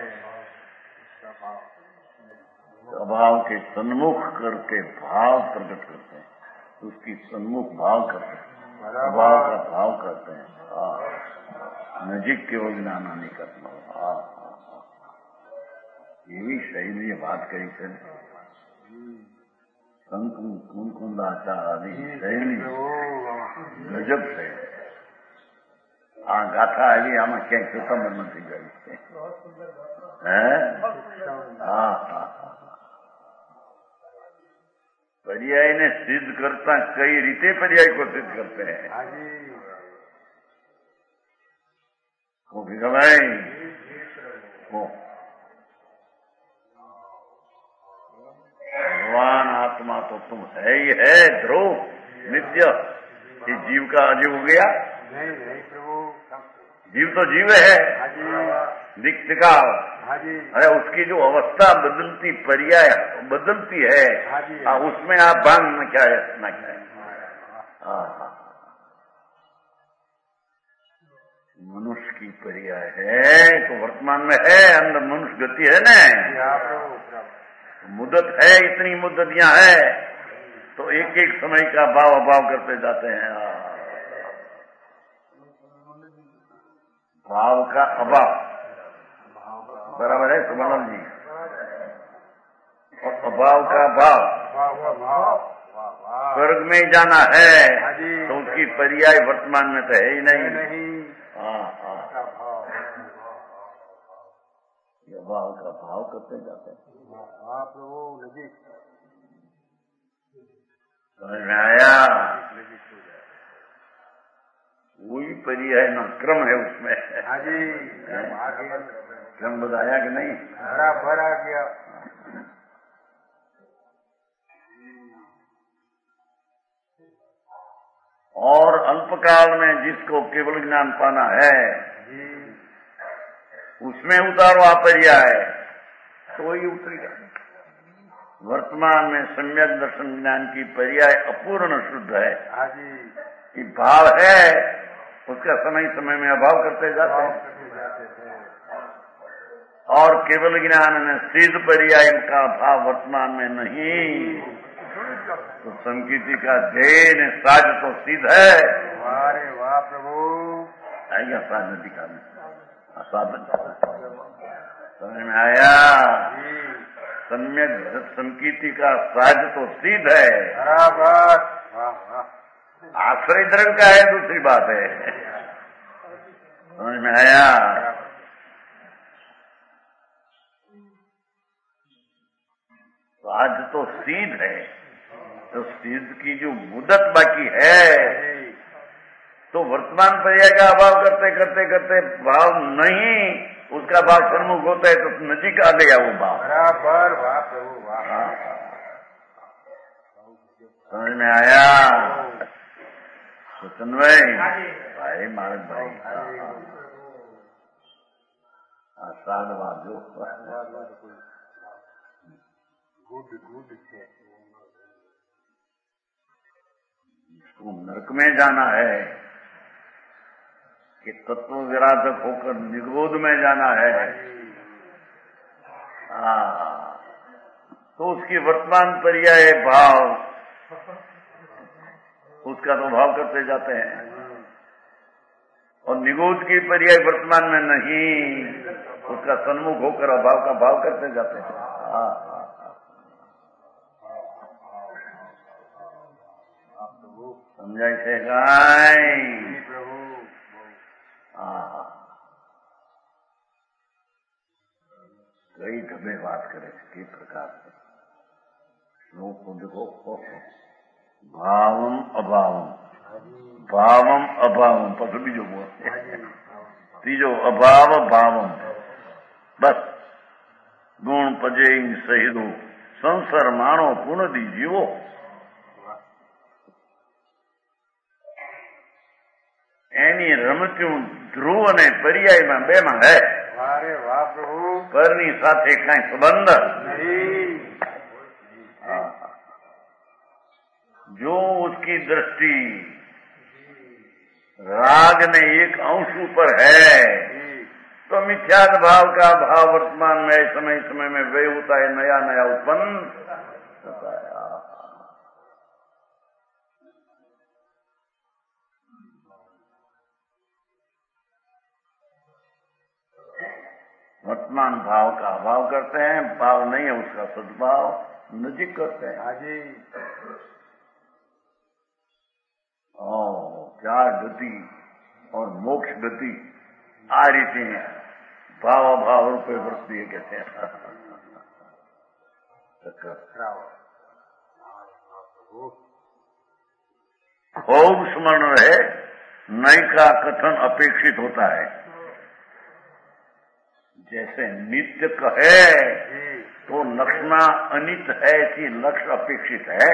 अभाव के सन्मुख करके भाव प्रकट करते हैं, उसकी सन्मुख भाव करते हैं, अभाव का भाव करते हैं। नजीक केवल ज्ञान नहीं करना। ये भी शैली बात कही थे, संत कौन कौन आचार्य शैली गजब से आ गाथा આવી આમાં ક્યાંક સુતંબર નથી ગઈ હે હા હા पर्याय ने सिद्ध करता कई रीते पर्याय को सिद्ध करते हैं। वो भी भाई वो भगवान आत्मा तो तुम है ही है, ध्रुव नित्य। ये जीव का अजीव हो गया? नहीं नहीं प्रभु, जीव तो जीव है, दिख का। अरे उसकी जो अवस्था बदलती पर्याय बदलती है, आ, उसमें आप भांग में क्या है ना क्या है। मनुष्य की पर्याय है तो वर्तमान में है, अंदर मनुष्य गति है ना, मुद्दत है, इतनी मुद्दत यहाँ है, तो एक एक समय का भाव अभाव करते जाते हैं। भाव का अभाव बराबर है सुमन जी, और अभाव का भाव। स्वर्ग में जाना है तो उसकी पर्याय वर्तमान में तो है ही नहीं। हाँ हाँ, ये भाव का भाव करते जाते हैं। हाँ प्रभु नजीक समझ में आया? वही पर्याय ना क्रम है उसमें। हाँ जी, क्रम बताया कि नहीं? बराबर आ गया। और अल्पकाल में जिसको केवल ज्ञान पाना है, उसमें उतारो आ पर्याय तो ही उतरेगा। वर्तमान में सम्यक दर्शन ज्ञान की पर्याय अपूर्ण शुद्ध है, कि भाव है, उसका समय समय में अभाव करते जाते हैं। और केवल ज्ञान में सिद्ध पर्याय का भाव वर्तमान में नहीं, तो संकीर्ति का ध्येय साज तो सिद्ध है। वाह वाह प्रभु, आएगा साध नदी का साधन समझ में आया? सम्यक संकीर्ति का साज तो सिद्ध है, बराबर। आश्रय द्रव्य का है, दूसरी बात है। समझ में आया? तो आज तो सीध है, तो सीध की जो मुदत बाकी है, तो वर्तमान पर्याय का अभाव करते करते करते भाव नहीं, उसका भाव सन्मुख होता है तो नजीक आ गया वो भाव। बराबर, वाह प्रभु वाह। समझ में आया सुचन भाई? भाई मार्ग भाई आसाद वाजो गुड गुड છે। इसको नरक में जाना है कि तत्व विराधक होकर निगोद में जाना है, आ, तो उसकी वर्तमान पर्याय भाव, उसका तो भाव करते जाते हैं, और निगोद की पर्याय वर्तमान में नहीं, उसका सन्मुख होकर अभाव का भाव करते जाते हैं। हाँ समझाई थे गाय? हाँ कई ढबे बात करे के प्रकार से लोग को देखो, भावम अभावम, भावम अभावम, पद बीजो बोलते हैं, तीजो अभाव भावम, बस गुण पजे सहिदो संसार मानो पुनः दी जीवो। એની રમત્યું ધ્રુવ અને પર્યાયમાં બેમાં હે। વારે વાહ પ્રભુ। પરની સાથે કાંઈ સંબંધ नहीं। जो उसकी दृष्टि राग ने एक अंश ऊपर है तो मिथ्यात्व भाव का भाव वर्तमान में समय समय में वे होता है, नया नया उत्पन्न होता है। वर्तमान भाव का अभाव करते हैं, भाव नहीं है उसका सद्भाव नजीक करते हैं। हाजी ओ क्या गति और मोक्ष गति आ रीति भाव अभाव रूपे वृत्ति कहते हैं। खूब स्मरण रहे, नई का कथन अपेक्षित होता है। जैसे नित्य कहे तो लक्षणा अनित है कि लक्ष्य अपेक्षित है।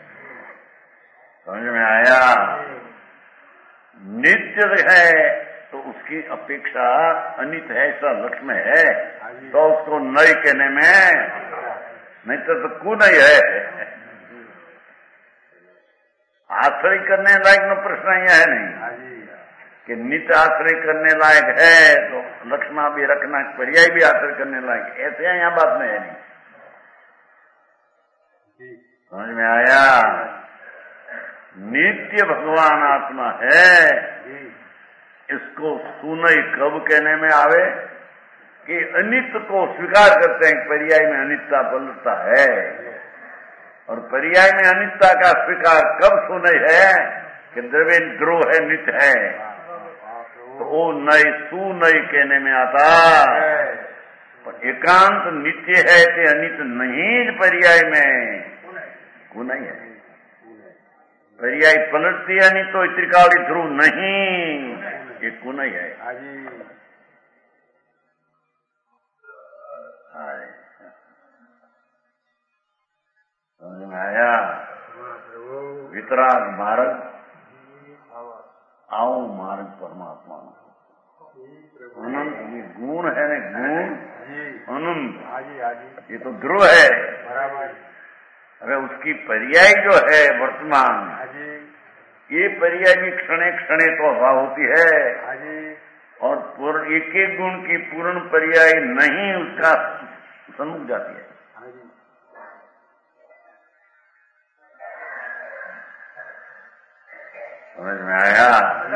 समझ में आया? नित्य है तो उसकी अपेक्षा अनित है, ऐसा लक्ष्य में है, तो उसको नई कहने में, नहीं तो, तो कु नहीं है। आश्रय करने लायक न प्रश्न यह है नहीं कि नित्य आश्रय करने लायक है तो लक्ष्मण भी रखना, पर्याय भी आश्रय करने लायक, ऐसे यहाँ बात नहीं है। नहीं समझ में आया? नित्य भगवान आत्मा है, इसको सुनई कब कहने में आवे कि अनित्य को स्वीकार करते हैं, पर्याय में अनित्य पलटता है, और पर्याय में अनित्य का स्वीकार कब सुने है कि द्रव्य ध्रुव है, नित्य है, तो वो नई सु नई कहने में आता। पर एकांत नित्य है ते अनित्य नहीं, पर्याय में को नहीं है। पर्याय पलटती है नहीं तो त्रिकाली ध्रुव नहीं, ये को नहीं है। समझ में आया? वितराग मार्ग आओ मार्ग परमात्मा अनंत, ये गुण है ना, गुण अनंत, ये तो ध्रुव है। अरे उसकी पर्याय जो है वर्तमान, ये पर्याय भी क्षणे क्षणे तो अभाव होती है, और एक एक गुण की पूर्ण पर्याय नहीं उसका सन्मुख जाती है। समझ में आया?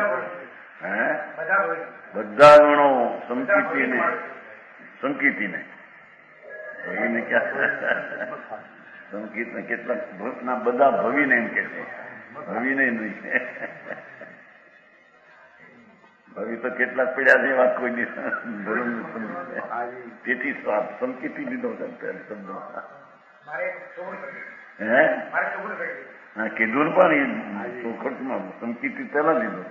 બધા ગુણો સંકીર્તિને સંકીર્તિને ભવીને ક્યાં સંકીર્તન કેટલાક ભૂતના બધા ભવીને એમ કે છે, ભવીને નહીં, ભવી તો કેટલાક પીડ્યા છે એવા કોઈ ધર્મ તેથી સંકીર્તિ લીધો શબ્દ. હે હા કીધું ને પણ એ ચોખટમાં ધમકીથી પેલા લીધું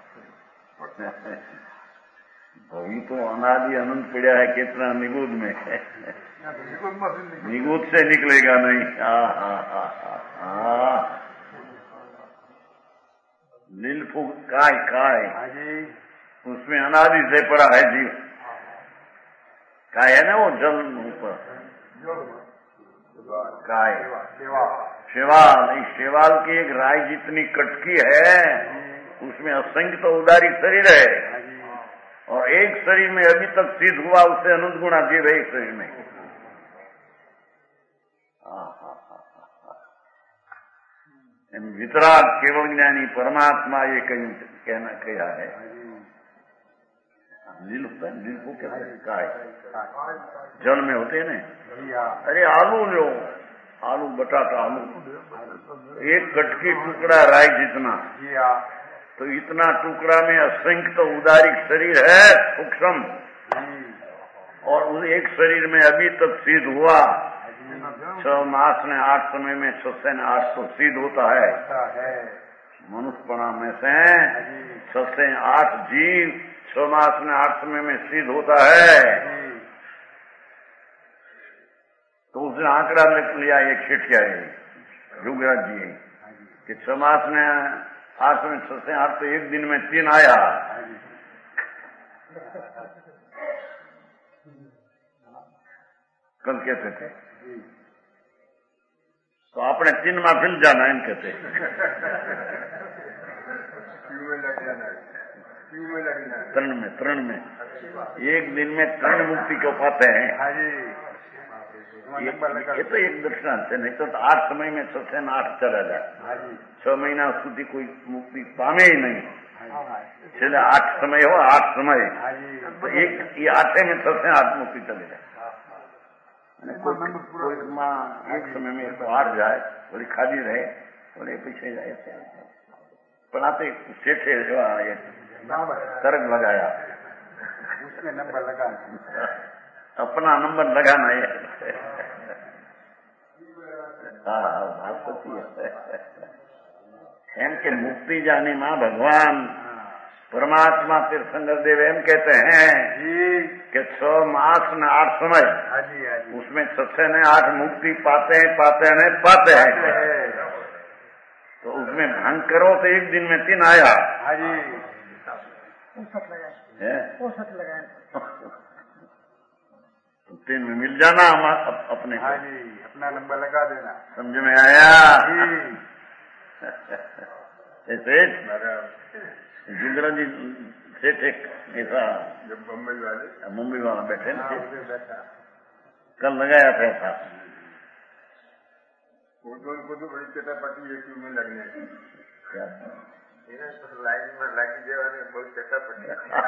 भाई तो अनादि अनंत पड़ा है कितना निगुद में निगुद से निकलेगा नहीं हाँ हाँ हाँ हाँ नीलफू काय काय उसमें अनादि से पड़ा है जीव काय है ना वो जल ऊपर काय शेवाल इस शेवाल की एक राय जितनी कटकी है उसमें असंख्य तो उदारी शरीर है और एक शरीर में अभी तक सिद्ध हुआ उससे अनंत गुणा जीव है एक शरीर में वितराग केवल ज्ञानी परमात्मा ये कहीं कहना कहा है लील होता है लील को क्या है जल में होते हैं ना अरे आलू लो आलू बटाटा आलू एक कटकी टुकड़ा राई जितना तो इतना टुकड़ा में असंख्य तो उदारिक शरीर है सूक्ष्म और उस एक शरीर में अभी तक सिद्ध हुआ छह मास ने आठ समय में छह से ने आठ तो सिद्ध होता है मनुष्यपणा में से छह से आठ जीव छह मास ने आठ समय में सिद्ध होता है तो उसने आंकड़ा लिख लिया एक शिष्य है युगराज जी कि छह मास ने आठ में छह से आठ तो एक दिन में तीन आया कल कहते थे तो आपने तीन माह फिर जाना इन कहते तरण में तरण में एक दिन में तरण मुक्ति को पाते हैं ये, ये तो एक दृष्टांत है नहीं तो, तो आठ समय में छह से आठ चला जाए छह महीना સુધી कोई मुक्ति पामे ही नहीं छेले आठ समय हो आठ समय तो एक ये आठे में छह से आठ मुक्ति चले जाए कोई माँ एक समय में तो आठ जाए बोली खाली रहे बोले पीछे जाए पर आते सेठे कर्ज लगाया उसमें नंबर लगाना अपना नंबर लगाना है हाँ बात सच्ची है एम के मुक्ति जानी माँ भगवान परमात्मा तीर्थंकर देव एम कहते हैं कि छह मास ने आठ समय उसमें छह ने आठ मुक्ति पाते हैं पाते हैं पाते हैं तो उसमें भांग करो तो एक दिन में तीन आया तीन में मिल जाना हम अपने हाँ जी अपना नंबर लगा देना समझ में आया ऐसे जिंदरा जी सेठ एक ऐसा जब मुंबई वाले मुंबई वाला बैठे ना बैठा कल लगाया था ऐसा वो तो उनको तो बड़ी चटापटी है क्यों में लगने क्या लाइन में लगी देवाने बहुत चटापटी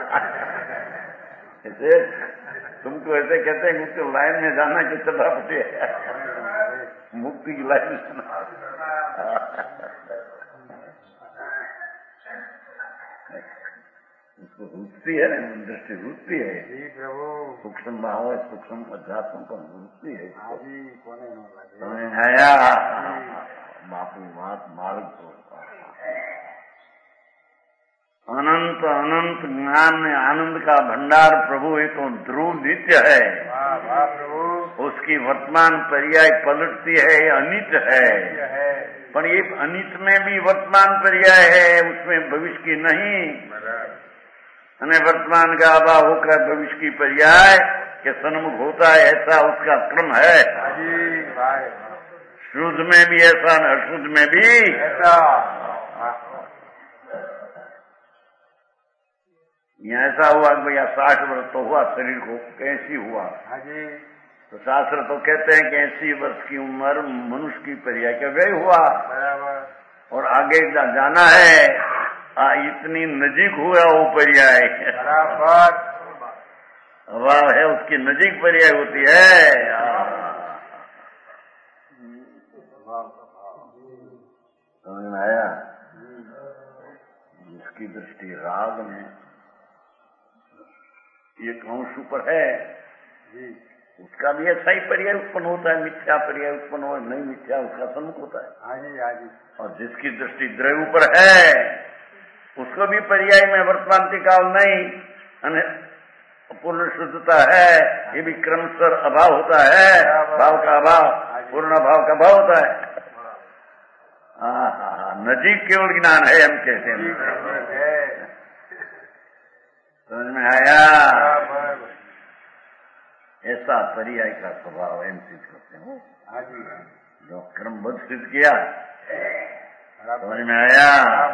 ऐसे तुमको ऐसे कहते हैं मुझको लाइन में जाना कि चटापटी है मुक्ति की लाइन में उसको रुचती है ना दृष्टि रुचती है प्रभु सूक्ष्म भाव सूक्ष्म अध्यात्म को रुचती है समझ आया बापू बात मार्ग को अनंत अनंत ज्ञान में आनंद का भंडार प्रभु एक तो ध्रुव नित्य है प्रभु उसकी वर्तमान पर्याय पलटती है अनित है पर ये अनित में भी वर्तमान पर्याय है उसमें भविष्य की नहीं अने वर्तमान का अभाव होकर भविष्य की पर्याय के सन्मुख होता है ऐसा उसका क्रम है शुद्ध में भी ऐसा अशुद्ध में भी ऐसा यहाँ ऐसा हुआ कि भैया साठ वर्ष तो हुआ शरीर को कैसी हुआ तो शास्त्र तो कहते हैं कि ऐसी वर्ष की उम्र मनुष्य की पर्याय का व्यय हुआ बराबर और आगे जा, जाना है आ, इतनी नजीक हुआ वो पर्याय बराबर वाह है उसकी नजीक पर्याय होती है समझ में आया जिसकी दृष्टि राग में एक अंश ऊपर है उसका भी ऐसा ही पर्याय उत्पन्न होता है, मिथ्या पर्याय उत्पन्न हो, नहीं मिथ्या उसका सम्मुख होता है। हाँ जी हाँ जी। और जिसकी दृष्टि द्रव्य ऊपर है उसको भी पर्याय में वर्तमान काल नहीं पूर्ण शुद्धता है, ये भी क्रमशः अभाव होता है, भाव का अभाव, पूर्ण भाव का भाव होता है। हाँ हाँ हाँ, नजीक केवल ज्ञान है हम कहते हैं। समझ में आया? ऐसा पर्याय का स्वभाव एम सिद्ध करते हैं जो क्रमबद्ध सिद्ध किया। समझ में आया?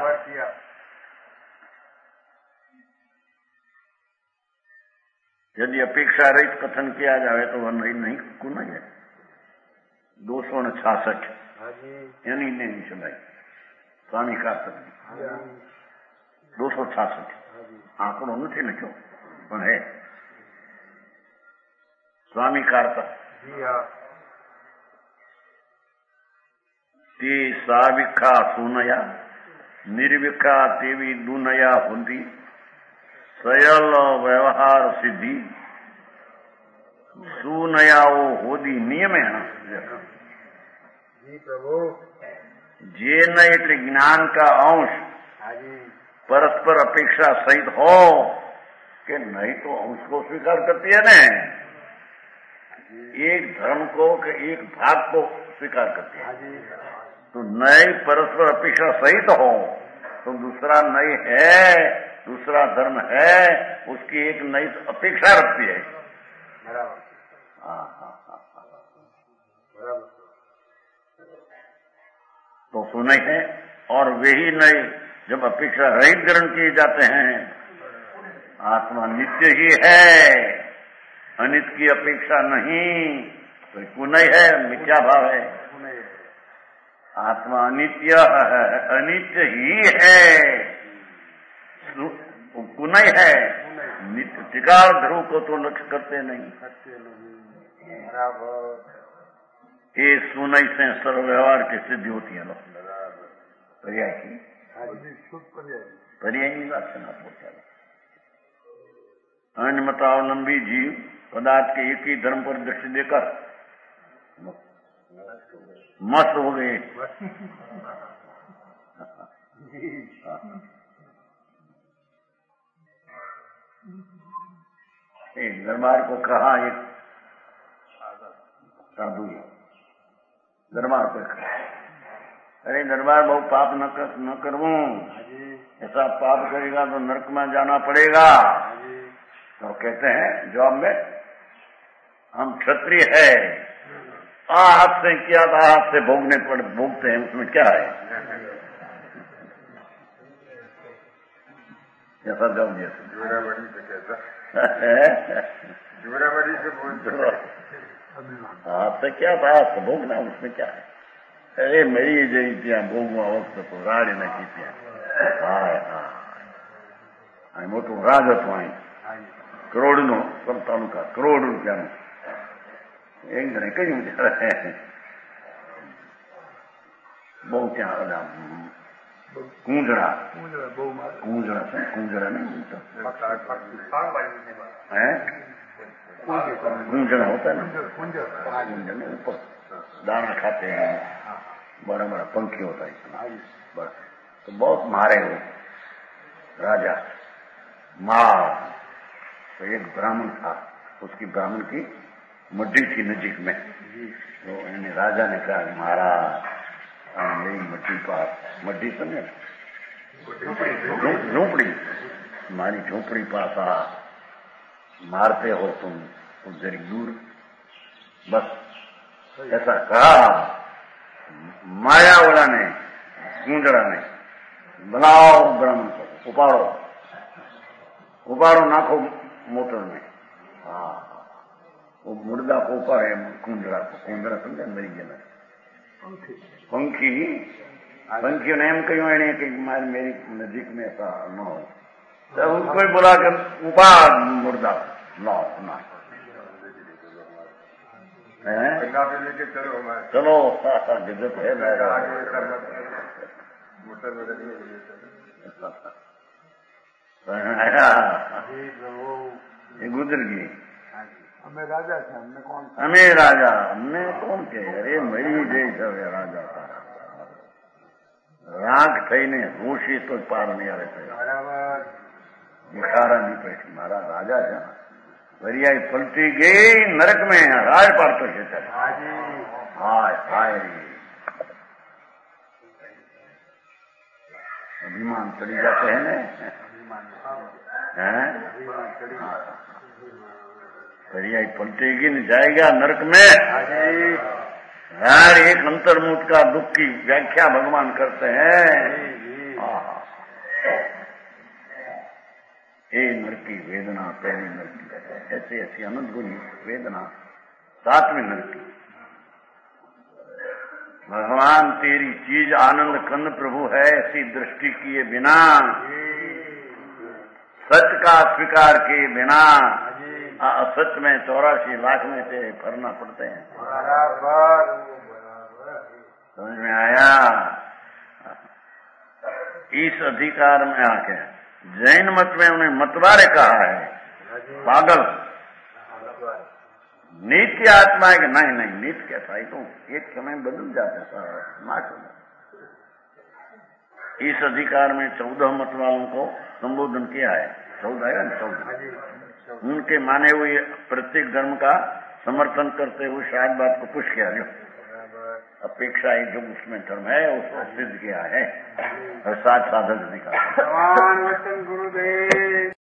यदि अपेक्षा रहित कथन किया जाए तो वह नहीं नहीं कुन है। दो सौ ने छासठ यानी नहीं सुनाई स्वामी का दो सौ छासठ आंकड़ो नहीं लिखो पण है स्वामी कार्ता ते साविखा सुनया निर्विखा तेवी दुनया होती सयल व्यवहार सिद्धि सुनयाओ होदी नियम जे न એટલે જ્ઞાન का अंश परस्पर अपेक्षा सहित हो कि नहीं तो अंश को स्वीकार करती है ना, एक धर्म को कि एक भाग को स्वीकार करती है। तो नई परस्पर अपेक्षा सहित हो तो दूसरा नई है, दूसरा धर्म है, उसकी एक नई अपेक्षा रखती है। हाँ हाँ हाँ बराबर। तो सुने हैं और वे ही नए जब अपेक्षा रहित ग्रहण किए जाते हैं। आत्मा नित्य ही है, अनित्य की अपेक्षा नहीं, तो कुनय है, मिथ्या भाव है। आत्मा अनित्य है, अनित्य ही है, कुनय है, नित्य टिकाल ध्रुव को तो लक्ष्य करते नहीं। ये सुनई से सर्व व्यवहार की सिद्धि होती है। पर्याय की पर्याय की बात सुना पहुंचा अन्य मतावलंबी जीव पदार्थ के एक ही धर्म पर दृष्टि देकर मस्त हो गए। एक दरबार को कहा, एक साधु दरबार पे कहा, अरे दरबार बहु पाप न कर न करूं, ऐसा पाप करेगा तो नरक में जाना पड़ेगा। तो कहते हैं जवाब में, हम क्षत्रिय है, आ हाथ से किया था हाथ से भोगने पड़ भोगते हैं, उसमें क्या है? ऐसा जवाब दिया जोरावरी से कहता जोरावरी से बोलते हाथ से क्या था हाथ से भोगना, उसमें क्या है? अरे मेरी जई त्या भोगवा वक्त तो राज न की त्या हाय हाय मोटું રાજ હતું અહીં કરોડનું તાલુકા કરોડ રૂપિયાનું એક જણે કહ્યું બહુ ત્યાં બધા કુંજડા કુંજડા છે કુંજડા નહીં હે કુંજડા होता है ना, कुंजड़ में ऊपर दाना खाते हैं, बड़ा बड़ा पंखी होता है बस। तो बहुत मारे हुए राजा मार। तो एक ब्राह्मण था, उसकी ब्राह्मण की मड्डी थी नजीक में। तो यानी राजा ने कहा महाराज मेरी मड्डी पास, मड्डी समझे झोंपड़ी, हमारी झोंपड़ी पास आ, मारते हो तुम तो जरी दूर बस। ऐसा कहा मायावाला ने, कुंजड़ा ने, बनाओ ब्राह्मण को, उपाड़ो उपाड़ो नाखो मोटर में। हाँ वो मुर्दा को उपाड़े कुंजड़ा को, कुंजड़ा समझे मरी गया पंखी पंखियों ने एम क्यों एने कि मेरी नजीक में ऐसा न हो, तब उनको ही बुला कर उपाड़ मुर्दा लाओ ना लेके चलो चलो गजब है ये गुजर गई। અમે રાજા છે, અમને કોણ? અમે રાજા, અમને કોણ કે? અરે મળી જઈ છે રાજા તારા. રાગ થઈને રોષી તો પાર નહીં આવે. બરાબર. ભિખારા નહીં પૈકી મારા રાજા છે. વરિયાઈ પલટી ગઈ નરક में राज पारतो છે. हाय हाय अभिमान चली जाते हैं ना, हैं? वरियाई पलटेगी न जाएगा नरक में. यार एक अंतर्मुख का दुख की व्याख्या भगवान करते हैं. ए नरक की वेदना, पहली नरक की, ऐसी ऐसी अनंत गुनी वेदना, सातवें नरक की. भगवान तेरी चीज आनंद कंद प्रभु है, ऐसी दृष्टि किए बिना, सत्य का स्वीकार किए बिना असत्य में चौरासी लाख में से भरना पड़ते हैं. बराबर. समझ में आया? इस अधिकार में आके जैन मत में उन्हें मतवारे कहा है पागल. नित्य आत्मा है कि नहीं नहीं नित्य कैसा है, तो एक समय बदल जाता है सारा नाश हो जाता. इस अधिकार में चौदह मत वालों को संबोधन किया है. चौदह है ना, चौदह. उनके माने हुए प्रत्येक धर्म का समर्थन करते हुए शायद बात को पुश किया. जो अपेक्षा है जो उसमें धर्म है उसको सिद्ध किया है और साथ साधक अधिकार. गुरुदेव